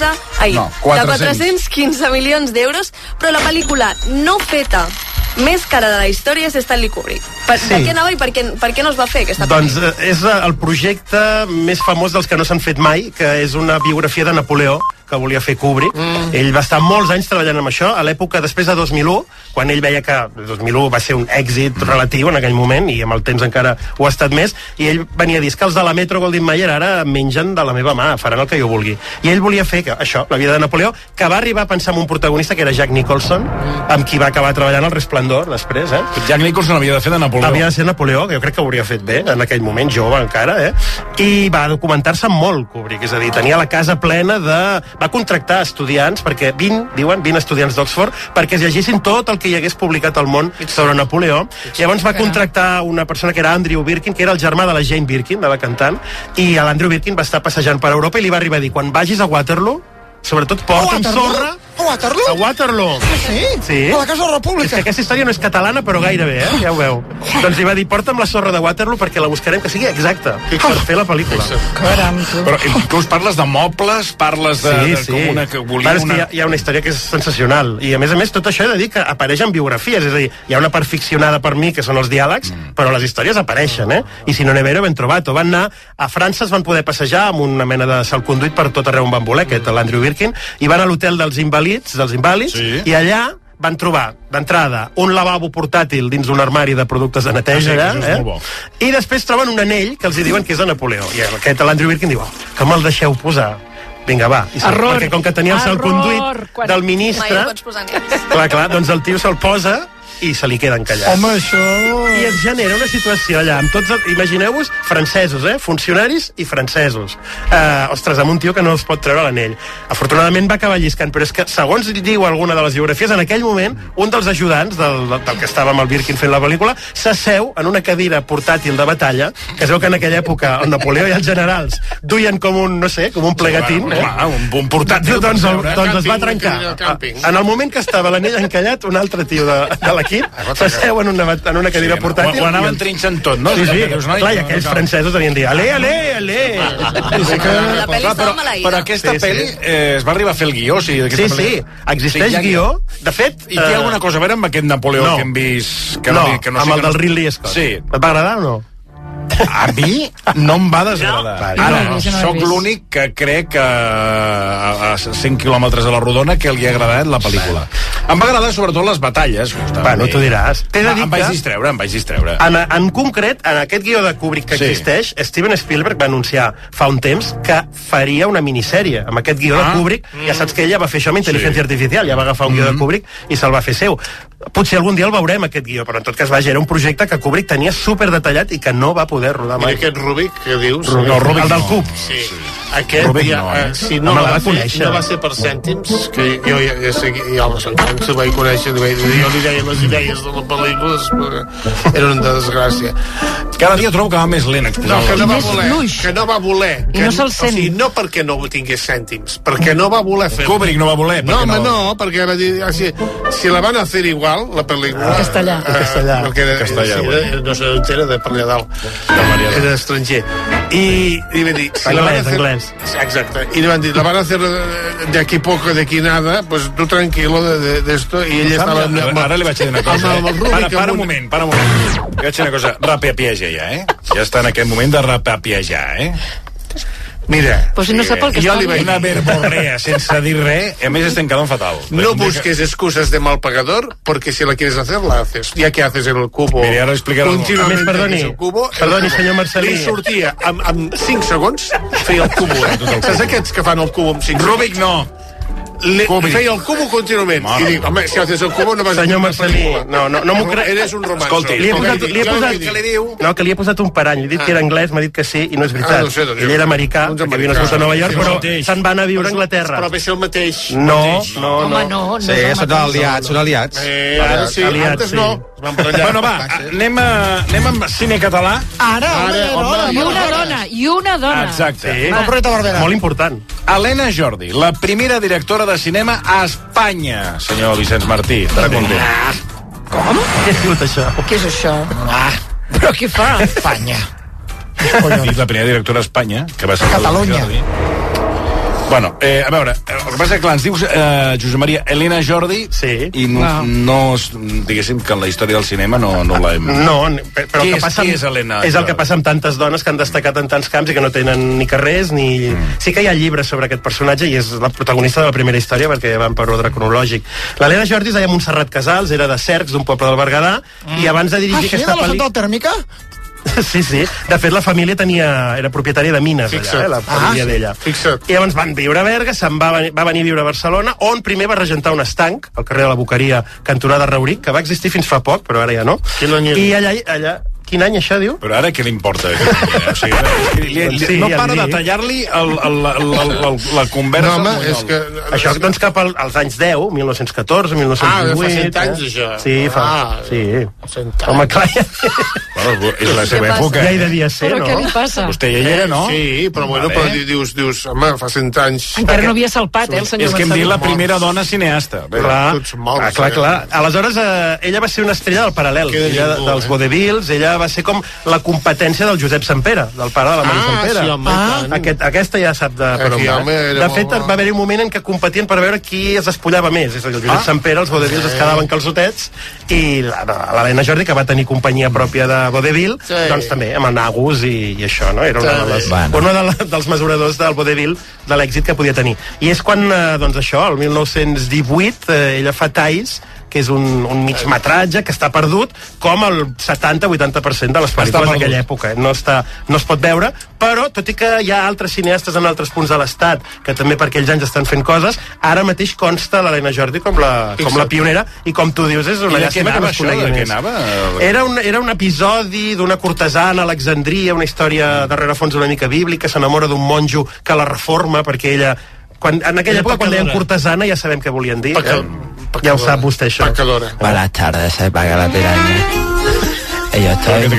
415 milions d'euros, però la pel·lícula no feta més cara de la història és Stanley Kubrick. Per què anava i per què no es va fer aquesta pel·lícula? Doncs és el projecte més famós dels que no s'han fet mai, que és una biografia de Napoleó, que volia fer Kubrick. Ell va estar molts anys treballant amb això, a l'època després de 2001, quan ell veia que 2001 va ser un èxit relatiu en aquell moment, i amb el temps encara ho ha estat més, i ell venia a dir que els de la Metro Goldwyn Mayer ara mengen de la meva mà, faran el que jo vulgui. I ell volia fer això, la vida de Napoleó, que va arribar a pensar en un protagonista que era Jack Nicholson, amb qui va acabar treballant al Resplendor després. Jack Nicholson havia de fer de Napoleó. Havia de ser Napoleó, que jo crec que ho hauria fet bé en aquell moment, jove encara, i va documentar-se molt Kubrick, és a dir, tenia la casa plena de... Va contractar estudiants, perquè 20 estudiants d'Oxford, perquè es llegissin tot el que hi hagués publicat al món sobre Napoleó. Llavors va contractar una persona que era Andrew Birkin, que era el germà de la Jane Birkin, de la cantant, i l'Andrew Birkin va estar passejant per Europa i li va arribar a dir, quan vagis a Waterloo, sobretot porta'm sorra... A Waterloo? A Waterloo. Sí? A la Casa de la República. És que aquesta història no és catalana, però gairebé, ja ho veu. Doncs li va dir, porta'm la sorra de Waterloo perquè la buscarem que sigui exacta per fer la pel·lícula. Caram, tu. Però inclús parles de mobles, parles de com una que volia una... És que hi ha una història que és sensacional. I a més, tot això he de dir que apareix en biografies. És a dir, hi ha una part ficcionada per mi, que són els diàlegs, però les històries apareixen, I si no ne vero, ben trobat. Van anar a França, es van poder passejar amb una mena de salconduit per tot arreu on van voler, l'Andrew Birkin, i van a l'hotel dels invàlids, i allà van trobar, d'entrada, un lavabo portàtil dins un armari de productes de neteja, i després troben un anell que els diuen que és de Napoleó. I l'Andrew Birkin diu, que me'l deixeu posar. Vinga, va. Perquè com que tenia el salconduit del ministre... Mai no pots posar anells. Clar, doncs el tio se'l posa i se li queda encallat. Home, això... I es genera una situació allà, amb tots... Imagineu-vos, francesos, funcionaris i francesos. Ostres, amb un tio que no els pot treure l'anell. Afortunadament va acabar lliscant, però és que, segons diu alguna de les biografies, en aquell moment, un dels ajudants del que estava amb el Birkin fent la pel·lícula, s'asseu en una cadira portàtil de batalla, que es veu que en aquella època el Napoleó i els generals duien com un, no sé, com un plegatín. Un portàtil. Doncs es va trencar. En el moment que estava l'anell encallat, un altre tio de l'equip s'asseu en una cadira portàtil. Ho anaven trinxant tot, no? Sí. Clar, i aquells francesos tenien dir, alé. La pel·li estava maleïda. Per aquesta pel·li es va arribar a fer el guió, sí. Existeix guió. De fet... I té alguna cosa a veure amb aquest Napoleó que hem vist... No, amb el del Ridley Scott. Sí. Et va agradar o no? A mi no em va desagradar. Ara, sóc l'únic que crec que a 100 quilòmetres de la rodona que li ha agradat la pel·lícula. Em va agradar sobretot les batalles. Bueno, t'ho diràs. Em vaig distreure. En concret, en aquest guió de Kubrick que existeix, Steven Spielberg va anunciar fa un temps que faria una minissèrie amb aquest guió de Kubrick. Ja saps que ella va fer això amb intel·ligència artificial, ja va agafar un guió de Kubrick i se'l va fer seu. Potser algun dia el veurem, aquest guió, però en tot cas, era un projecte que Kubrick tenia superdetallat i que no va poder rodar mai. I aquest Rubik, què dius? El del cub. Sí. Aquest, si no va ser per cèntims, que jo ja sé que ja se vaig conèixer, jo li deia les idees de la pel·lícula, eren de desgràcia. Cada dia trobo que va més lent exposant. Que no va voler. I no se'l sent. O sigui, no perquè no tingués cèntims, perquè no va voler fer. Kubrick no va voler. No, perquè va dir, si la van a fer igual, la pel·lícula... Castellà. Perquè no s'entera de per allà dalt. Era estranger. I va dir... Anglès. Exacte. Y le van a decir, la van a hacer de aquí poco, de aquí nada, pues tú tranquilo de esto. Y ella estaba... Ara li vaig dir una cosa. Para un moment. Li vaig dir una cosa. Rapapieja ja, Ja està en aquest moment de rapapiejar, Mira, pues si no sap el que jo li vaig una verborrea sense dir res, a més estem quedant fatal. No busques excusas de mal pagador, porque si la quieres hacer, la haces. Ya que haces el cubo... Mira, ara explicaré continuamente perdoni, senyor Marcelí. Li sortia amb 5 segons, feia el cubo. Saps aquests que fan el cubo amb 5 segons? Rubik no. Feia el cubo contínuament. I dic, home, si haces el cubo no vas a... Senyor Marcelí, no m'ho crec. Eres un romanzo. Escolti, li he posat un parany, li he dit que era anglès, m'ha dit que sí, i no és veritat. Ell era americà, que havia nascut a Nova York, però se'n van a viure a Anglaterra. Però ve ser el mateix. No. Home, no. Sí, són aliats. Ara sí, antes no. Bueno, va, anem amb cine català. Ara, I una dona. Exacte. Molt important. Helena Jordi, la primera directora de cinema a Espanya, senyor Vicenç Martí. Estarà content. Com? Què ha sigut això? Què és això? Però què fa? Espanya. He dit la primera directora a Espanya, que va ser Catalunya. Bueno, a veure, el que passa és que clar, ens dius Josep Maria Helena Jordi i no diguéssim que en la història del cinema no l'hem... No, però què és Helena? És el que passa amb tantes dones que han destacat en tants camps i que no tenen ni carrers ni... Sí que hi ha llibres sobre aquest personatge i és la protagonista de la primera història perquè van per ordre cronològic. L'Helena Jordi es deia Montserrat Casals, era de Cercs, d'un poble del Berguedà, i abans de dirigir aquesta pel·lícula... de la central tèrmica? Sí. De fet, la família era propietària de mines, allà, la família d'ella. I llavors van viure a Berga, va venir a viure a Barcelona, on primer va regentar un estanc, al carrer de la Boqueria, cantonada Rauric, que va existir fins fa poc, però ara ja no. I allà... Quin any, això, diu? Però ara què li importa? O sigui, no para de tallar-li la conversa. No, home, és que... Això, doncs, cap als anys 10, 1914, 1918... fa 100 anys, això. Sí, sí. Home, clar, és la seva època. Ja hi devia ser, no? Però què li passa? Vostè ja hi era, no? Sí, però bueno, però dius, home, fa 100 anys... Encara no havia salpat, el senyor Marcelí. És que hem dit la primera dona cineasta. Clar. Aleshores, ella va ser una estrella del paral·lel, dels vodevils, ella va ser com la competència del Josep Sampere, del pare de la Mari Sampere. Aquesta ja sap per on va. De fet, va haver-hi un moment en què competien per veure qui es despullava més. És a dir, el Josep Sampere, els vodevils es quedaven calçotets, i l'Helena Jordi, que va tenir companyia pròpia de vodevil, doncs també, amb anagus i això, no? Era una dels mesuradors del vodevil de l'èxit que podia tenir. I és quan, doncs això, el 1918, ella fa Thais, que és un migmetratge que està perdut, com el 70-80% de les pel·lícules d'aquella època. No es pot veure, però, tot i que hi ha altres cineastes en altres punts de l'Estat que també per aquells anys estan fent coses, ara mateix consta l'Helena Jordi com la pionera, i com tu dius, és una llàstima que no es conegui més. Era un episodi d'una cortesana a Alexandria, una història de rerefons una mica bíblica, s'enamora d'un monjo que la reforma perquè ella... En aquella època, quan deien cortesana, ja sabem què volien dir. Ja ho sap vostè, això. Buenas tardes, se paga la piraña. Yo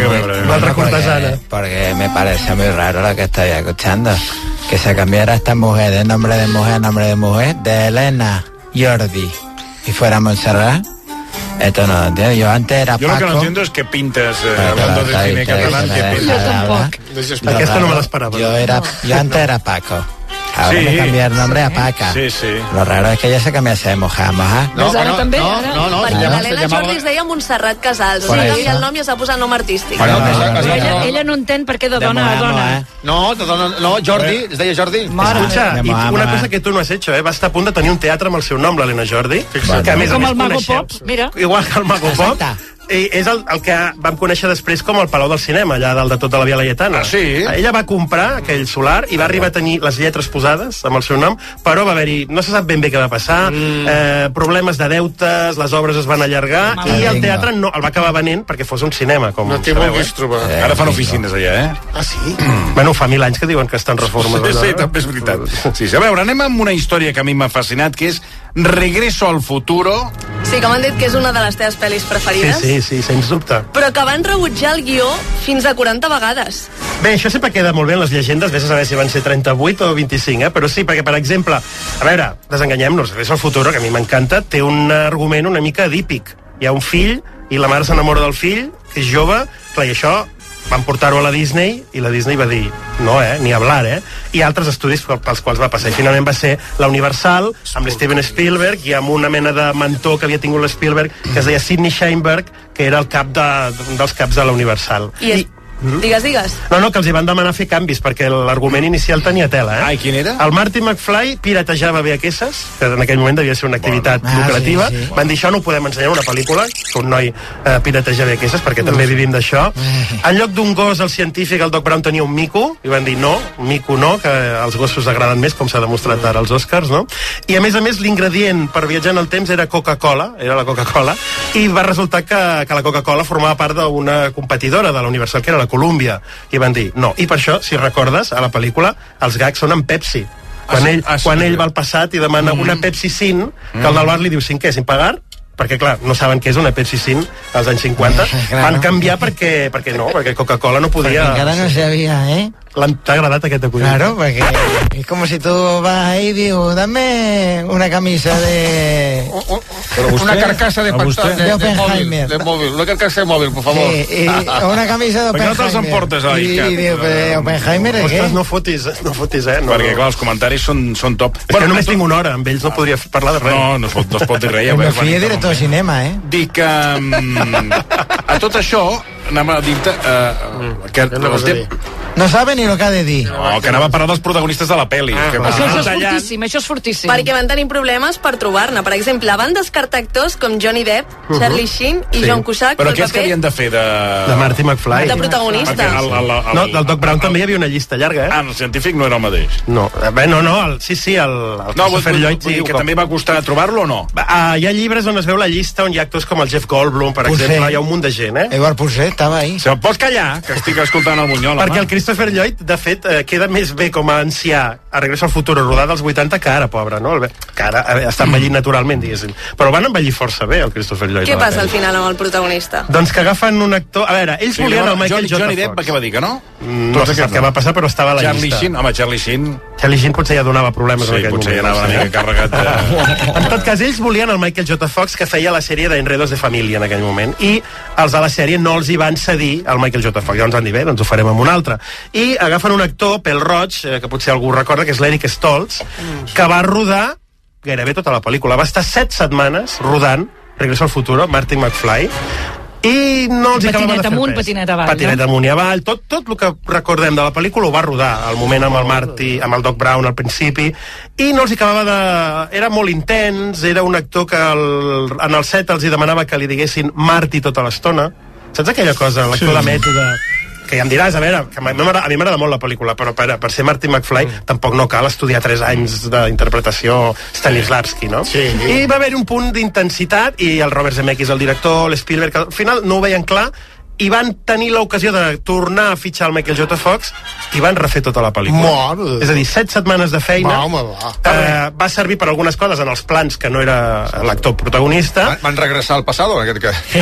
estoy porque me parece muy raro lo que estoy escuchando. Que se cambiara esta mujer de nombre de mujer a nombre de mujer, de Helena Jordi, y fuera Montserrat. Esto no lo entiendo. Yo antes era Paco. Yo lo que no entiendo es que pintas hablando de cine catalán. Yo tampoco. Aquesta no me l'esperava. Yo antes era Paco. Ahora me cambié el nombre a Paca. Sí. Lo raro es que ella se cambiase de mojar a mojar. També? Perquè l'Helena Jordi es deia Montserrat Casals. O sigui, canvia el nom i es va posar nom artístic. Ella no entén per què de dona a dona. No, Jordi, es deia Jordi. Escucha, una cosa que tu no has hecho, va estar a punt de tenir un teatre amb el seu nom, l'Helena Jordi. Com el Mago Pop, mira. Igual que el Mago Pop. és el que vam conèixer després com el Palau del Cinema, allà dalt de tota la Via Laietana. Ah, sí? Ella va comprar aquell solar i va arribar a tenir les lletres posades amb el seu nom, però va haver-hi, no se sap ben bé què va passar, problemes de deutes, les obres es van allargar i el teatre no, el va acabar venent perquè fos un cinema. Com no t'hi vulguis trobar. Ara fan oficines allà, Ah, sí? Bueno, fa 1000 anys que diuen que estan reformes. Sí, també és veritat. Sí, a veure, anem amb una història que a mi m'ha fascinat, que és Regreso al futuro. Sí, que m'han dit que és una de les teves pel·lis preferides. Sí, sens dubte. Però que van rebutjar el guió fins a 40 vegades. Bé, això sempre queda molt bé en les llegendes, vés a saber si van ser 38 o 25, però sí, perquè, per exemple, a veure, desenganyem-nos, Regreso al futuro, que a mi m'encanta, té un argument una mica edípic. Hi ha un fill i la mare s'enamora del fill, que és jove, clar, i això van portar-ho a la Disney i la Disney va dir no, ni hablar, i altres estudis pels quals va passar, i finalment va ser la Universal amb l'Steven Spielberg i amb una mena de mentor que havia tingut l'Spielberg que es deia Sidney Sheinberg, que era el cap un dels caps de la Universal. Digues. No, que els hi van demanar fer canvis perquè l'argument inicial tenia tela, I quin era? El Marty McFly piratejava VHS, que en aquell moment devia ser una activitat lucrativa. Sí. Van dir, això no ho podem ensenyar en una pel·lícula, que un noi pirateja VHS, perquè també vivim d'això. En lloc d'un gos, el científic, el Doc Brown, tenia un mico, i van dir, no, un mico no, que els gossos agraden més, com s'ha demostrat ara als Oscars, no? I a més, l'ingredient per viatjar en el temps era Coca-Cola, era la Coca-Cola, i va resultar que la Coca-Cola formava part d'una competidora de la Universal, que era la Colúmbia, i van dir no, i per això, si recordes, a la pel·lícula els gags són amb Pepsi, quan ell va al passat i demana una Pepsi Sin, que el del bar li diu, sin què, sin pagar? Perquè, clar, no saben què és una Pepsi Sin als anys 50. Van canviar perquè Coca-Cola no podia... Porque encara no sabía, ¿T'ha agradat aquest acudit? Claro, porque es como si tú vas ahí y digo, dame una camisa de... Una carcasa de pantalla de Oppenheimer. De móvil, una carcasa de móvil, por favor. Sí, una camisa de Oppenheimer. Per què no te'ls emportes, Eloi? I diu, Oppenheimer, què? Ostres, no fotis, no. Perquè, clar, els comentaris són top. És que només tinc una hora, amb ells no podria parlar de res. No es pot dir res. Me fui director de cinema, Dic que... A tot això, anava a dir-te... No sabe ni lo que ha de dir. No, que anava a parlar dels protagonistes de la pel·li. Això és fortíssim. Perquè van tenir problemes per trobar-ne. Per exemple, van descartar actors com Johnny Depp, Charlie Sheen i John Cusack. Però què és que havien de fer de Marty McFly? De protagonista. No, del Doc Brown també hi havia una llista llarga, el científic no era el mateix. No, sí, el Christopher Lloyd. Que també va costar trobar-lo o no? Hi ha llibres on es veu la llista on hi ha actors com el Jeff Goldblum, per exemple, hi ha un munt de gent, Edward Purcell estava ahí. Pots callar, que estic escoltant el Bunyol, perquè el Christopher Lloyd, de fet, queda més bé com a ancià a Regreso al futuro rodar dels 80 que ara, pobre, no? Que ara està envellit naturalment, diguéssim. Però van envellir força bé, el Christopher Lloyd. Què passa al final amb el protagonista? Doncs que agafen un actor... A veure, ells volien el Michael J. Fox. Johnny Depp, què va dir, que no? No sé què va passar, però estava a la llista. Charlie Sheen. Charlie Sheen potser ja donava problemes en aquell moment. Sí, potser ja anava una mica carregat. En tot cas, ells volien el Michael J. Fox, que feia la sèrie d'Enredos de Família en aquell moment, i els de la sèrie no els hi van cedir al Michael J. Fox. Llavors van dir, bé, doncs ho farem amb un altre. I agafen un actor, pèl roig, que potser algú recorda, que és l'Eric Stoltz, que va rodar gairebé tota la pel·lícula. Va estar 7 setmanes rodant Regreso al futuro, Marty McFly, i no els acabava de fer res. Patinet avall, patinet amunt i avall, tot el que recordem de la pel·lícula ho va rodar, al moment amb el Marty, amb el Doc Brown al principi, i no els acabava de... Era molt intens, era un actor que en el set els hi demanava que li diguessin Marty tota l'estona. Saps aquella cosa, l'actor de mètode... Que ja em diràs, a veure, que a mi m'agrada molt la pel·lícula, però per ser Marty McFly tampoc no cal estudiar 3 anys d'interpretació Stanislavski, no? Sí. I va haver un punt d'intensitat, i el Robert Zemeckis, el director, l'Spielberg, al final no ho veien clar, i van tenir l'ocasió de tornar a fitxar el Michael J. Fox i van refer tota la pel·lícula. És a dir, 7 setmanes de feina. Va servir per algunes coses en els plans que no era l'actor protagonista. Van regressar al passat, en aquest cas?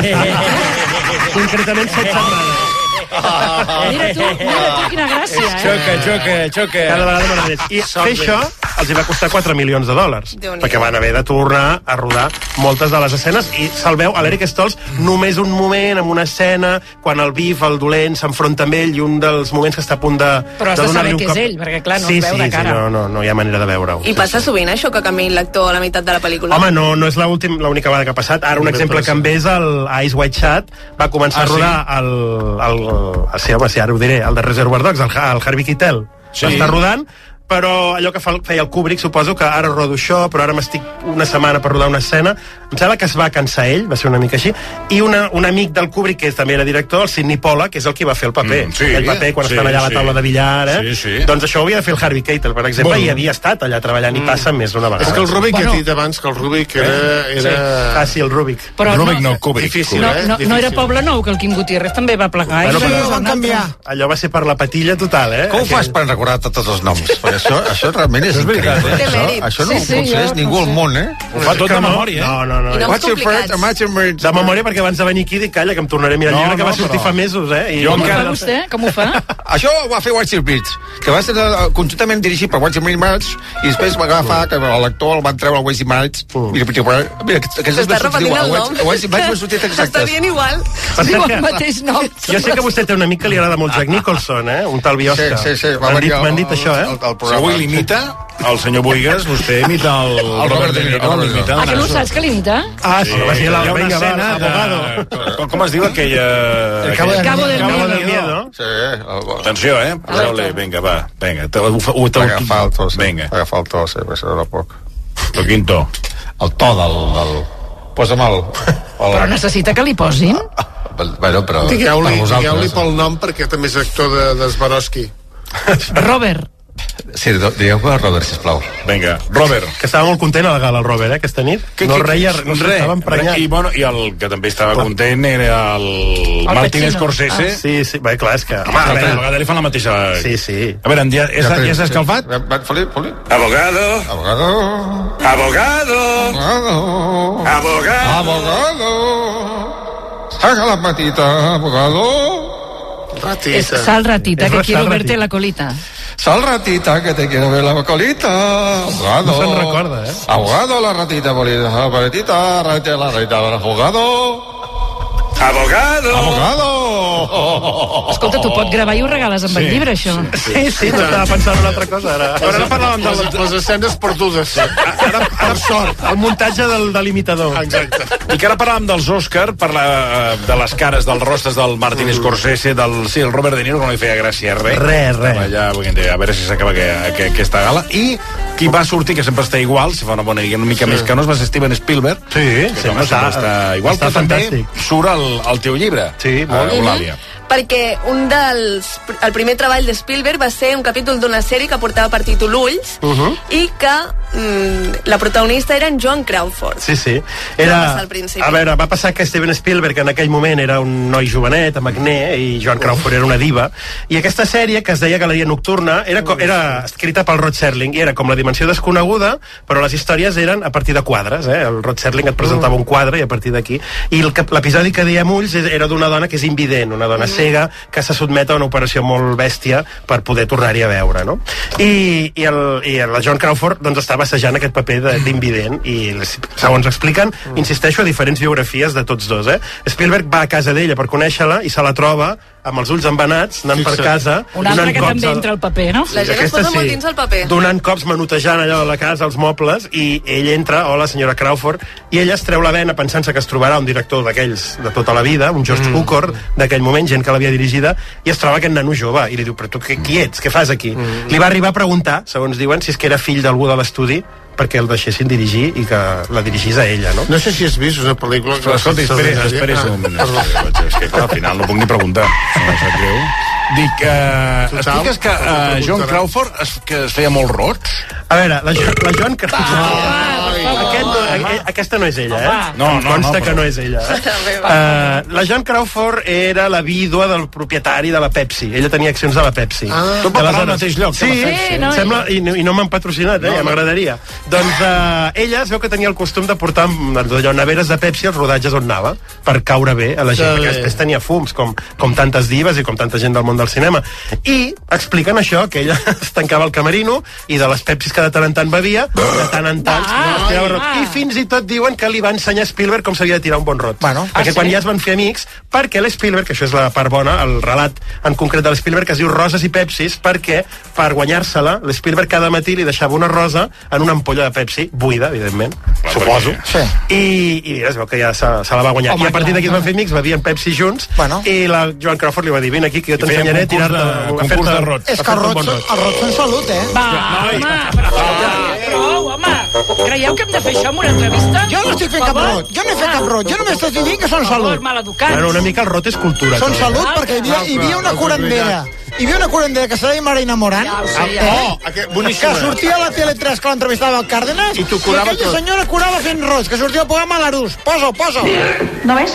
Concretament 7 setmanes. Mira tu, quina gràcia, Xoca. Cada vegada m'agrada més. I fer això els hi va costar $4 milions, perquè van haver de tornar a rodar moltes de les escenes, i se'l veu a l'Eric Stoltz només un moment, amb una escena, quan el Biff, el dolent, s'enfronta amb ell, i un dels moments que està a punt de... Però has de saber que és ell, perquè clar, no es veu de cara. No hi ha manera de veure-ho. I passa sovint això, que canviïn l'actor a la meitat de la pel·lícula? Home, no és l'única vegada que ha passat. Ara un exemple que em ve és el Eyes Wide Shut, va començar a rodar sí, ara ho diré, el de Reservoir Dogs, el Harvey Keitel. Va estar rodant, però allò que feia el Kubrick, suposo que ara rodo això, però ara m'estic una setmana per rodar una escena. Em sembla que es va cansar ell, va ser una mica així, i un amic del Kubrick, que també era director, el Sidney Pollack, que és el que va fer el paper. El paper quan estan allà a la taula de billar, doncs això ho havia de fer el Harvey Keitel, per exemple, i havia estat allà treballant, i passa més d'una vegada. És que el Rubik, que he dit abans, que el Rubik era... Ah, sí, el Rubik. El Rubik no, el Kubrick. Difícil, no era Poble Nou, que el Quim Gutiérrez també va plegar. Bueno, però ho van canviar. Allò va ser per la patilla total, Com ho fas per recordar tots els noms? Perquè això realment és increïble. Això no ho aconsegueix ningú al món, Ho fa tot de memòria, No. What's your friend? De memòria, perquè abans de venir aquí dic, calla, que em tornaré a mirar el llibre, que va sortir fa mesos, Com ho fa vostè? Com ho fa? Això ho va fer Watcher Bridge, que va ser conjuntament dirigit per Watcher Bridge, i després va agafar que l'actor el van treure al Watcher Bridge. Mira, s'està repetint el nom. S'està dient igual. Diu el mateix nom. Jo sé que vostè té un amic que li agrada molt Jack Nicholson, un tal Biosca. Sí. M'han dit això, Si avui l'imita, el senyor Boigas, vostè imita el Robert De Niro. Que no saps que l'imita? Ah, sí, va ser la escena de... Com es diu aquella... El Cabo del Miedo. Sí. Atenció, poseu-li, vinga, va. Vinga, Agafar el to, sí. Vinga. Agafar el to, sí, perquè era poc. Però quin to? El to del... Posa'm el... Però necessita que li posin? Bueno, però... Digueu-li pel nom, perquè també és actor de Swarovski. Robert. Sí, digueu-me el Robert, sisplau. Vinga, Robert. Que estava molt content a la gala, el Robert, aquesta nit. No reia, no s'estava emprenyat. I el que també estava content era el Martin Scorsese. Sí, bé, clar, és que... Home, a vegades li fan la mateixa... Sí. A veure, ja s'ha escalfat? Felip. Abogado. Haga la patita, abogado. Sal ratita, que quiero verte la colita. Sal ratita, que te quiero ver la colita. Abogado. No se'n recorda, Abogado, la ratita, la ratita, la ratita, abogado. Escolta, tu pots gravar i ho regales amb el llibre, això. Sí, no estava pensant en una altra cosa, ara. Ara parlàvem de les escenes perdudes. Ara sort, el muntatge de l'imitador. Exacte. I que ara parlàvem dels Òscar, de les cares, dels rostres del Martin Scorsese, el Robert De Niro, que no li feia gràcia res. Allà, a veure si s'acaba aquesta gala. I qui va sortir, que sempre està igual, si fa una bona una mica més que no, va ser Steven Spielberg. Sí, sempre està igual, però també surt el teu llibre. Sí, molt. Eulàlia. Perquè el primer treball de Spielberg va ser un capítol d'una sèrie que portava per títol Ulls, i que la protagonista era en Joan Crawford. Sí. A veure, va passar que Steven Spielberg en aquell moment era un noi jovenet, amb acné, i Joan Crawford era una diva, i aquesta sèrie, que es deia Galeria Nocturna, era escrita pel Rod Serling, i era com La dimensió desconeguda, però les històries eren a partir de quadres, El Rod Serling et presentava un quadre, i a partir d'aquí... I l'episodi que dèiem Ulls era d'una dona que és invident, una dona cega, que se sotmet a una operació molt bèstia per poder tornar-hi a veure, no? I la Joan Crawford doncs estava assajant aquest paper d'invident, i segons expliquen, insisteixo, a diferents biografies de tots dos, Spielberg va a casa d'ella per conèixer-la i se la troba amb els ulls embenats, anant per casa... Un altre que també entra al paper, no? La gent es posa molt dins el paper. Donant cops, manotejant allò de la casa, els mobles, i ell entra, hola senyora Crawford, i ella es treu la vena pensant-se que es trobarà un director d'aquells de tota la vida, un George Cukor d'aquell moment, gent que l'havia dirigida, i es troba aquest nano jove, i li diu, però tu qui ets? Què fas aquí? Li va arribar a preguntar, segons diuen, si és que era fill d'algú de l'estudi, perquè el deixessin dirigir i que la dirigís a ella, no? No sé si has vist una pel·lícula... Però escolta, esperis un moment. És que clar, al final no puc ni preguntar. No sap greu. Dic, expliques que Joan Crawford que es feia molt roig? A veure, la Joan Crawford... Aquesta no és ella, No, consta que no és ella. La Joan Crawford era la vídua del propietari de la Pepsi. Ella tenia accions de la Pepsi. Tu pots parlar al mateix lloc. Sí, sembla, i no m'han patrocinat, ja m'agradaria. Doncs ella es veu que tenia el costum de portar allò neveres de Pepsi als rodatges on anava, per caure bé a la gent, perquè després tenia fums, com tantes divas i com tanta gent del món del cinema. I expliquen això, que ella es tancava al camerino i de les Pepsis que que de tant en tant bevia, de tant en tant tirava rot. I fins i tot diuen que li va ensenyar Spielberg com s'havia de tirar un bon rot. Perquè quan ja es van fer amics, perquè l'Spielberg, que això és la part bona, el relat en concret de l'Spielberg, es diu Roses i Pepsis, perquè per guanyar-se-la, l'Spielberg cada matí li deixava una rosa en una ampolla de Pepsi, buida, evidentment, suposo. I es veu que ja se la va guanyar. I a partir d'aquí es van fer amics, bevien Pepsi junts, i la Joan Crawford li va dir, vine aquí que jo t'ensenyaré a tirar-te concurs de rots. És que el rot fent salut, Va, prou, home. Creieu que hem de fer això en una entrevista? Jo no estic fent cap rot, jo no he fet cap rot, jo només t'estic dient que són salut. Bueno, una mica el rot és cultura. Són salut perquè hi havia una curandera. Hi havia una curandera que se deia Marina Morán, que sortia a la Tele3 que l'entrevistava el Cárdenas, i aquella senyora curava fent rots, que sortia al programa a l'Arús. Posa-ho. ¿No ves?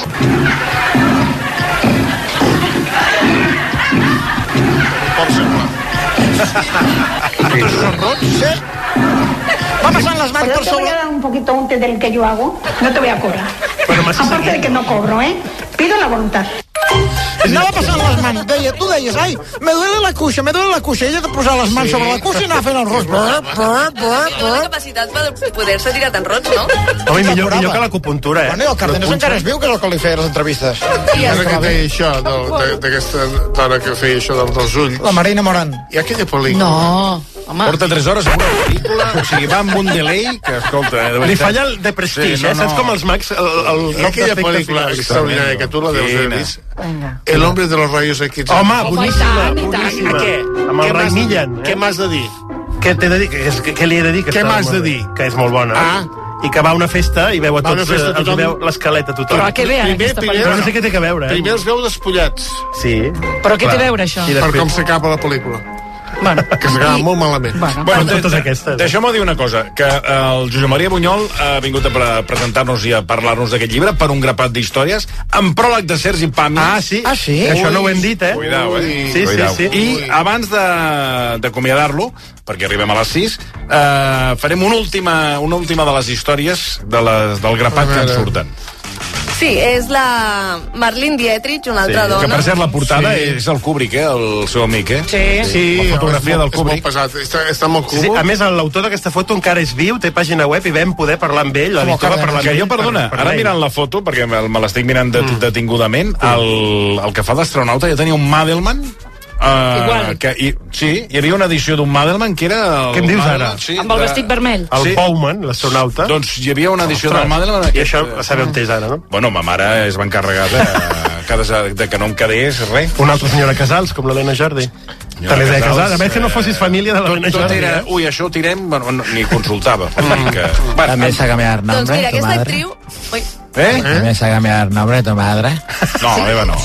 ¿Estos son rots? Sí. Va pasant les mans per sobre. Te voy a dar un poquito unte del que yo hago. No te voy a cobrar. Aparte de que no cobro, pido la voluntad. Anava passant les mans, tu deies, ai, me duele la cuixa, ella te posava les mans sobre la cuixa i anava fent el rots. Té una capacitat per poder-se tirar tan rots, no? Home, millor que l'acupuntura, Bueno, i el Cárdenas encara es viu, que és el que li feia les entrevistes. Ara que deia això, d'aquesta dona que feia això dels ulls... La Marina Morán. I aquella pel·lícula... No, home. Porta 3 hores en una pel·lícula, o sigui, va amb un delay que, escolta... Li falla el de prestigi, saps com els mags... Aquella pel·lícula extraordinària que tu la deus haver vist. El hombre de los rayos X. Home, boníssima. Amb el Ray Millan. Què m'has de dir? Què t'he de dir? Què li he de dir? Què m'has de dir? Que és molt bona. I que va a una festa i veu a tots, els veu l'esquelet a tothom. Però a què ve aquesta pel·lícula? Però no sé què té que veure. Primer els veu despullats. Sí. Però què té a veure, això? Per com s'acaba la pel·lícula. Que s'acaba molt malament. Bueno, totes aquestes. Deixeu-me dir una cosa, que el Josep Maria Bunyol ha vingut a presentar-nos i a parlar-nos d'aquest llibre per un grapat d'històries, amb pròleg de Sergi Pàmies. Sí? Això no ho hem dit, Cuidao, Sí. I abans d'acomiadar-lo, perquè arribem a les 6, farem una última de les històries del grapat que ens surten. Sí, és la Marlene Dietrich, una altra dona. Que per cert la portada és el Kubrick, el seu amic, Sí. La fotografia del Kubrick. És molt pesat, està molt cubo. Sí, a més, l'autor d'aquesta foto encara és viu, té pàgina web i vam poder parlar amb ell, l'editor va parlar amb ell. Que jo, perdona, ara mirant la foto, perquè me l'estic mirant detingudament, el que fa d'astronauta ja tenia un Madelman. Sí, hi havia una edició d'un Madelman que era... Què em dius ara? Amb el vestit vermell. El Bowman, l'astronauta. Doncs hi havia una edició del Madelman... I això sabeu on és ara, no? Bueno, ma mare es va encarregar de que no em quedés res. Una altra senyora Casals, com l'Helena Jordi. També es deia Casals. A més que no fossis família de l'Helena Jordi. Ui, això ho tirem... Bueno, ni consultava. També s'ha canviat el nombre, doncs mira, aquesta actriu... També s'ha canviat el nombre de tu madre. No, la meva no,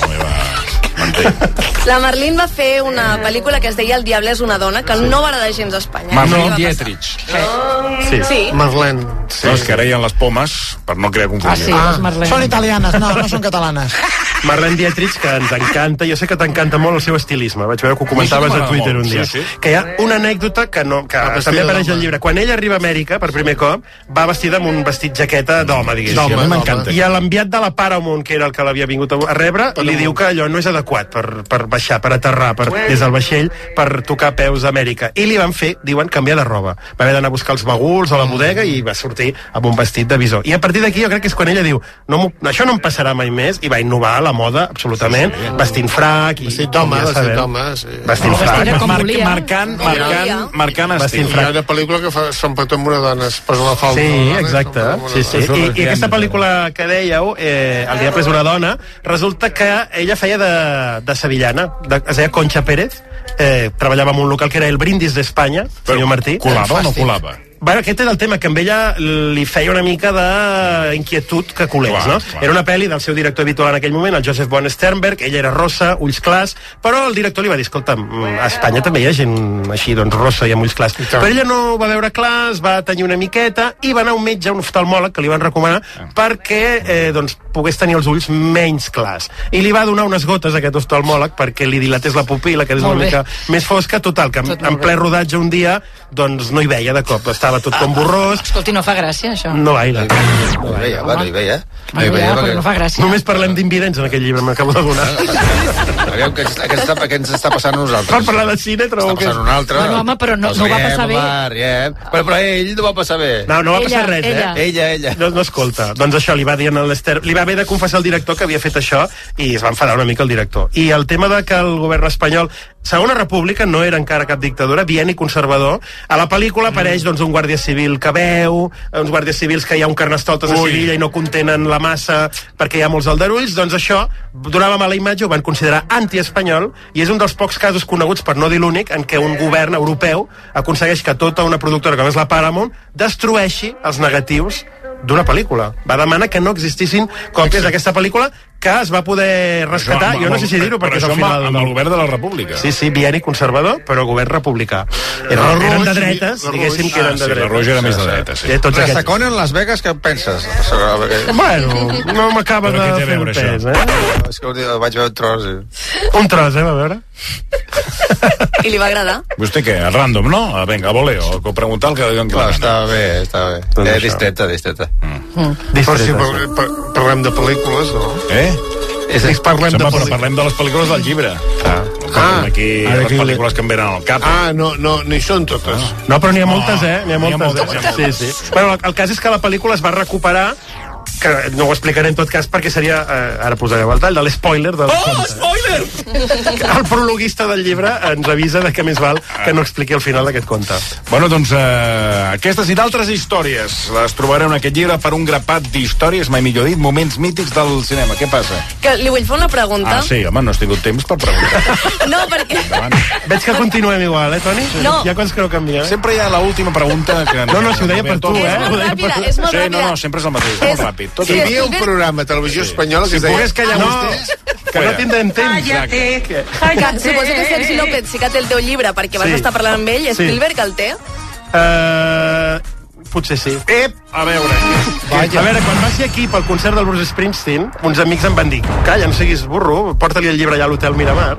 La Marlene va fer una pel·lícula que es deia El diable és una dona, que no va agradar gens a Espanya. Marlene Dietrich. Sí. Marlene. No, és que ara hi ha les pomes, per no crear confusió. Són italianes, no són catalanes. Marlene Dietrich, que ens encanta, jo sé que t'encanta molt el seu estilisme, vaig veure que ho comentaves a Twitter un dia, que hi ha una anècdota que també apareix al llibre. Quan ella arriba a Amèrica, per primer cop, va vestida amb un vestit jaqueta d'home, diguéssim. M'encanta. I l'enviat de la Paramount, que era el que l'havia vingut a rebre, li diu que allò no és adequat per baixar, per aterrar des del vaixell, per tocar peus a Amèrica. I li van fer, diuen, canviar de roba. Va haver d'anar a buscar els baguls a la bodega i va sortir amb un vestit de visor. I a partir d'aquí jo crec que és quan ella diu això no em passarà mai més, i va innovar la moda absolutament, vestint frac vestit d'home, vestint frac, marcant estil. Hi ha una pel·lícula que són petó amb una dona, es posa la falda. Sí, exacte. I aquesta pel·lícula que dèieu, El diable és una dona, resulta que ella feia de sevillana, es deia Concha Pérez, treballava en un local que era el Brindis d'Espanya, senyor Martí. Colava o no colava? Bueno, aquest era el tema, que amb ella li feia una mica d'inquietud que colés, no? Era una pel·li del seu director habitual en aquell moment, el Joseph von Sternberg, ella era rossa, ulls clars, però el director li va dir, escolta'm, a Espanya també hi ha gent així, doncs, rossa i amb ulls clars. Però ella no ho va veure clar, es va tenir una miqueta i va anar a un metge, un oftalmòleg, que li van recomanar, perquè, doncs, pogués tenir els ulls menys clars. I li va donar unes gotes a aquest oftalmòleg perquè li dilatés la pupil·la, que és una mica més fosca. Total, que en ple rodatge un dia doncs no hi veia de cop, estava tot com borrós. Escolti, no fa gràcia, això. No gaire. No hi veia. Però no fa gràcia. Només parlem d'invidents en aquell llibre, m'acabo de donar. Aviam, què ens està passant a nosaltres? Per parlar de cine, trobo que... Està passant un altre. Bueno, home, però no va passar bé. Però ell no va passar bé. No va passar res, Ella. No escolta. Doncs això, li va dir a l'Ester... Li va haver de confessar al director que havia fet això i es va enfadar una mica el director. I el tema de que el govern espanyol... Segona República no era encara cap dictadura, bienni conservador. A la pel·lícula apareix doncs, un guàrdia civil que veu, uns guàrdies civils que hi ha un carnestoltes a Sevilla i no contenen la massa perquè hi ha molts aldarulls. Doncs això donava mala imatge, ho van considerar antiespanyol, i és un dels pocs casos coneguts, per no dir l'únic, en què un govern europeu aconsegueix que tota una productora com és la Paramount destrueixi els negatius d'una pel·lícula. Va demanar que no existissin còpies d'aquesta pel·lícula, que es va poder rescatar, jo no sé si dir-ho perquè és al final... amb el govern de la República. Sí, bienni conservador, però govern republicà. Eren de dretes, diguéssim que eren de dretes. La Roja era més de dretes, sí. Restacón en Las Vegas, què penses? Bueno, no m'acaba de fer un pes, És que vaig veure un tros. Un tros, va veure? I li va agradar? Vostè què? Random, no? Vinga, voleo, preguntar el que li doni. Estava bé. Distreta. Però si parlem de pel·lícules, no? Parlem de les pel·lícules del llibre. Aquí les pel·lícules que em venen al cap. No hi són totes. No, però n'hi ha moltes, N'hi ha moltes. Sí. Bueno, el cas és que la pel·lícula es va recuperar, que no ho explicaré en tot cas perquè seria, ara posareu el tall de l'espoiler del conte. Spoiler! El prologuista del llibre ens avisa de que més val que no expliqui el final d'aquest conte. Bueno, doncs aquestes i d'altres històries les trobareu en aquest llibre per un grapat d'històries, mai millor dit, moments mítics del cinema. Què passa? Que li vull fer una pregunta. Sí, home, no has tingut temps per preguntar. No, perquè... Veig que continuem igual, Toni? No. Hi ha coses que no canvien, Sempre hi ha l'última pregunta que... No, si ho deia per tu, És molt ràpida, és molt ràpida. No, sempre és el mateix, molt ràpid. Hi havia un programa a Televisió Espanyola que es deia... Si pogués callar vostè, que no tindrem temps. Suposo que Sergi López sí que té el teu llibre perquè vas estar parlant amb ell. Spielberg el té? Potser sí. A veure, quan va ser aquí pel concert del Bruce Springsteen, uns amics em van dir, calla, no siguis burro, porta-li el llibre allà a l'Hotel Miramar.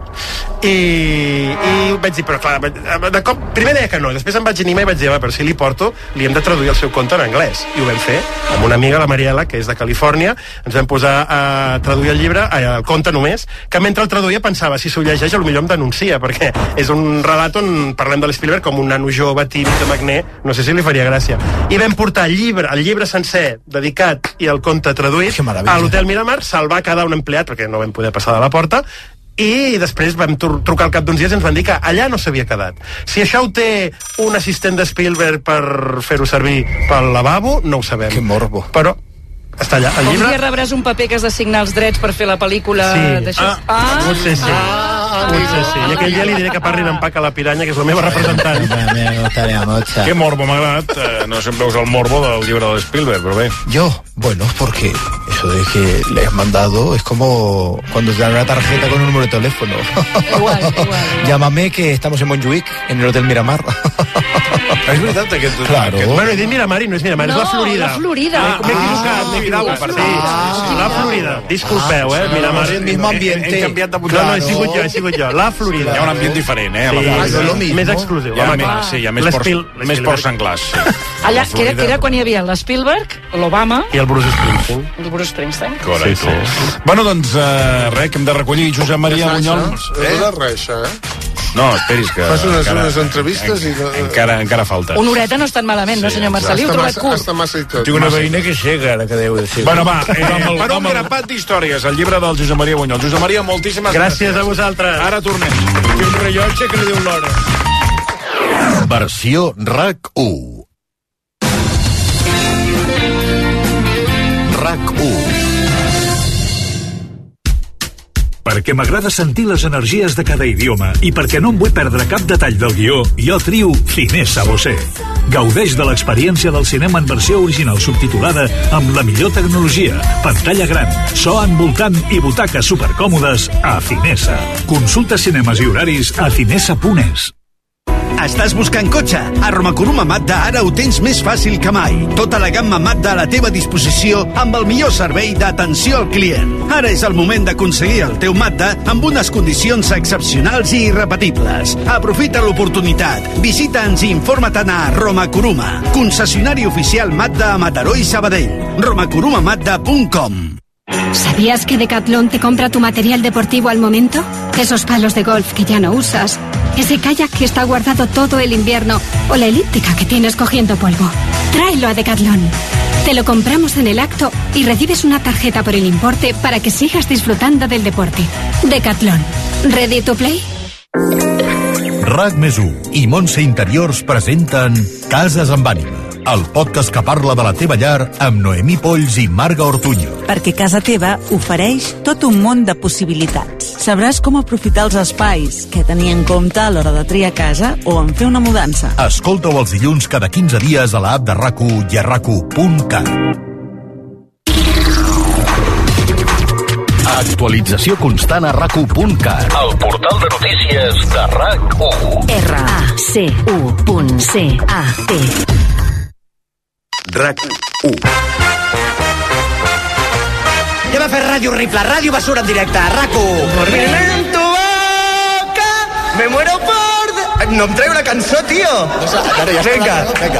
I vaig dir, però clar, de cop, primer deia que no, després em vaig animar i vaig dir, però si li porto, li hem de traduir el seu conte en anglès. I ho vam fer amb una amiga, la Mariela, que és de Califòrnia, ens vam posar a traduir el llibre, el conte només, que mentre el traduïa pensava, si s'ho llegeix, potser em denuncia, perquè és un relat on parlem de l'Spielberg com un nano jove, tímid, de magner, no sé si li faria gràcia. I vam portar el llibre sencer dedicat i el conte traduït a l'Hotel Miramar, se'l va quedar un empleat perquè no vam poder passar de la porta, i després vam trucar al cap d'uns dies i ens van dir que allà no s'havia quedat. Si això ho té un assistent de Spielberg per fer-ho servir pel lavabo, no ho sabem. Que morbo. Però està allà, el llibre... Un dia rebràs un paper que has de signar els drets per fer la pel·lícula d'això. Potser sí. I aquell dia li diré que parlin en Paca la Piranya, que és la meva representant. Me gustaría mucho. Qué morbo m'ha agradat. No sempre veus el morbo del llibre de Spielberg, però bé. Yo, bueno, porque eso de que le has mandado es como cuando te dan una tarjeta con un número de teléfono. Igual. Llámame que estamos en Montjuïc, en el Hotel Miramar. És veritat aquest... Claro. Bueno, he dit Miramar i no és Miramar, és la Florida. La Florida. M'he equivocat. Sí, la Florida. Disculpeu, Miramar. Es el mismo ambiente. He canviat de punt. No, he sigut jo. La Florida. Hi ha un ambient diferent, a la Florida. Més exclusiu. Hi ha més porcs senglars. Allà, que era quan hi havia l'Spielberg, l'Obama... I el Bruce Springsteen. Correcte. Bueno, doncs, res, que hem de recollir Josep Maria Bunyol. No de res, No, esperis que... Fas unes entrevistes i... Encara falta. Una horeta no és tan malament, no, senyor Marcelí? Ho he trobat curt. Està massa i tot. Tinc una veïna que cega, ara que deu de ser. Bueno, va, per un grapat d'històries, el llibre del Josep Maria Bunyol. Josep Maria, moltíssimes gràcies a vosaltres. Ara tornem. I un rellotge que li diu l'hora. Versió RAC1. RAC1. Perquè m'agrada sentir les energies de cada idioma i perquè no em vull perdre cap detall del guió, jo trio Finesa Bosé. Gaudeix de l'experiència del cinema en versió original subtitulada amb la millor tecnologia, pantalla gran, so envoltant i butaques supercòmodes a Finesa. Consulta cinemes i horaris a finesa.es. Estàs buscant cotxe? A Romakuruma Mazda ara ho tens més fàcil que mai. Tota la gamma Mazda a la teva disposició amb el millor servei d'atenció al client. Ara és el moment d'aconseguir el teu Mazda amb unes condicions excepcionals i irrepetibles. Aprofita l'oportunitat. Visita'ns i informa-te'n a Romakuruma, concessionari oficial Mazda a Mataró i Sabadell. romakurumamazda.com. ¿Sabías que Decathlon te compra tu material deportivo al momento? Esos palos de golf que ya no usas, ese kayak que está guardado todo el invierno o la elíptica que tienes cogiendo polvo. Tráelo a Decathlon. Te lo compramos en el acto y recibes una tarjeta por el importe para que sigas disfrutando del deporte. Decathlon. ¿Ready to play? RAC+1 i Montse Interiors presenten Cases amb ànima, el podcast que parla de la teva llar amb Noemí Polls i Marga Ortuño. Perquè casa teva ofereix tot un món de possibilitats. Sabràs com aprofitar els espais, què tenir en compte a l'hora de triar casa o en fer una mudança. Escolta-ho els dilluns cada 15 dies a l'app de RAC1 i a RAC1.cat. Actualització constant a RAC1.cat, el portal de notícies de RAC1. RAC1.cat. RAC1. Anem a fer ràdio horrible, ràdio basura en directe, RAC1. Dormiré en tu boca, me muero por... No em treu una cançó, tio. Vinga.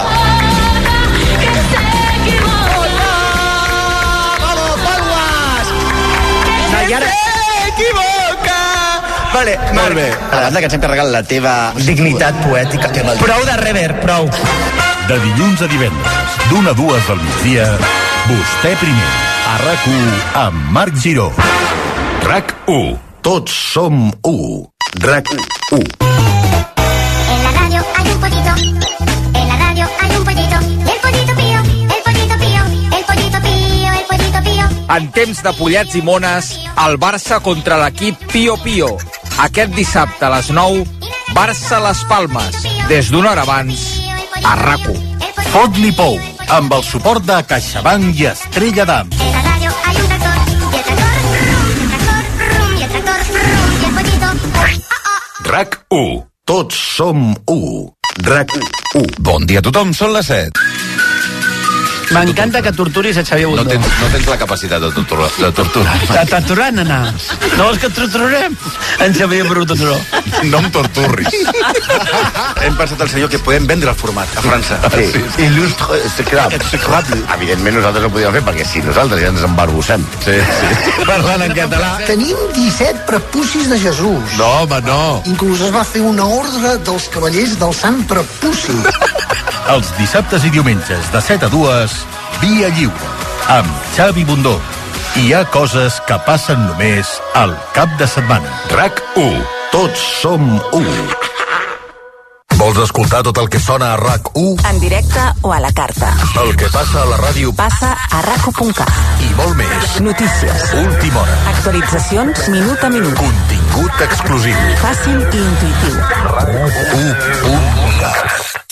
S'equivoca! Vale, molt bé. A banda que ens hem carregat la teva dignitat poètica. Prou de reverb, prou. De dilluns a divendres, d'1 a 2 del migdia, vostè primer, a RAC1 amb Marc Giró. RAC1. Tots som 1. RAC1. En la radio hay un pollito. En la radio hay un pollito. Y el pollito pío, el pollito pío, el pollito pío, el pollito pío. En temps de pollets i mones, el Barça contra l'equip Pío Pío. Aquest dissabte a les 9, Barça-Les Palmes. Des d'una hora abans, a RAC1. Fot-li pou, amb el suport de CaixaBank i Estrella d'Am. En la radio hay un tractor. Y el tractor, rum, y el tractor, rum, y el pollito. RAC1. Tots som 1. RAC1. Bon dia a tothom, són les 7. M'encanta que torturis a Xavier Bundó. No tens la capacitat de torturar. De torturar, nana. No vols que et torturarem? En Xavier Bundó. No em torturris. Hem pensat al senyor que podem vendre el format a França. Sí. Il·lustre, execrable. Evidentment nosaltres ho podíem fer, perquè si nosaltres ja ens embarbussem. Sí. Parlant en català. Tenim 17 prepucis de Jesús. No, home, no. Inclús es va fer una ordre dels cavallers del Sant Prepuci. Els dissabtes i diumenges de 7 a 2, Via Lliure, amb Xavi Bundó. Hi ha coses que passen només al cap de setmana. RAC1. Tots som 1. Vols escoltar tot el que sona a RAC1? En directe o a la carta. El que passa a la ràdio Passa a RAC1.cat. I molt més. Notícies. Última hora. Actualitzacions minut a minut. Contingut exclusiu. Fàcil i intuïtiu. RAC1.cat.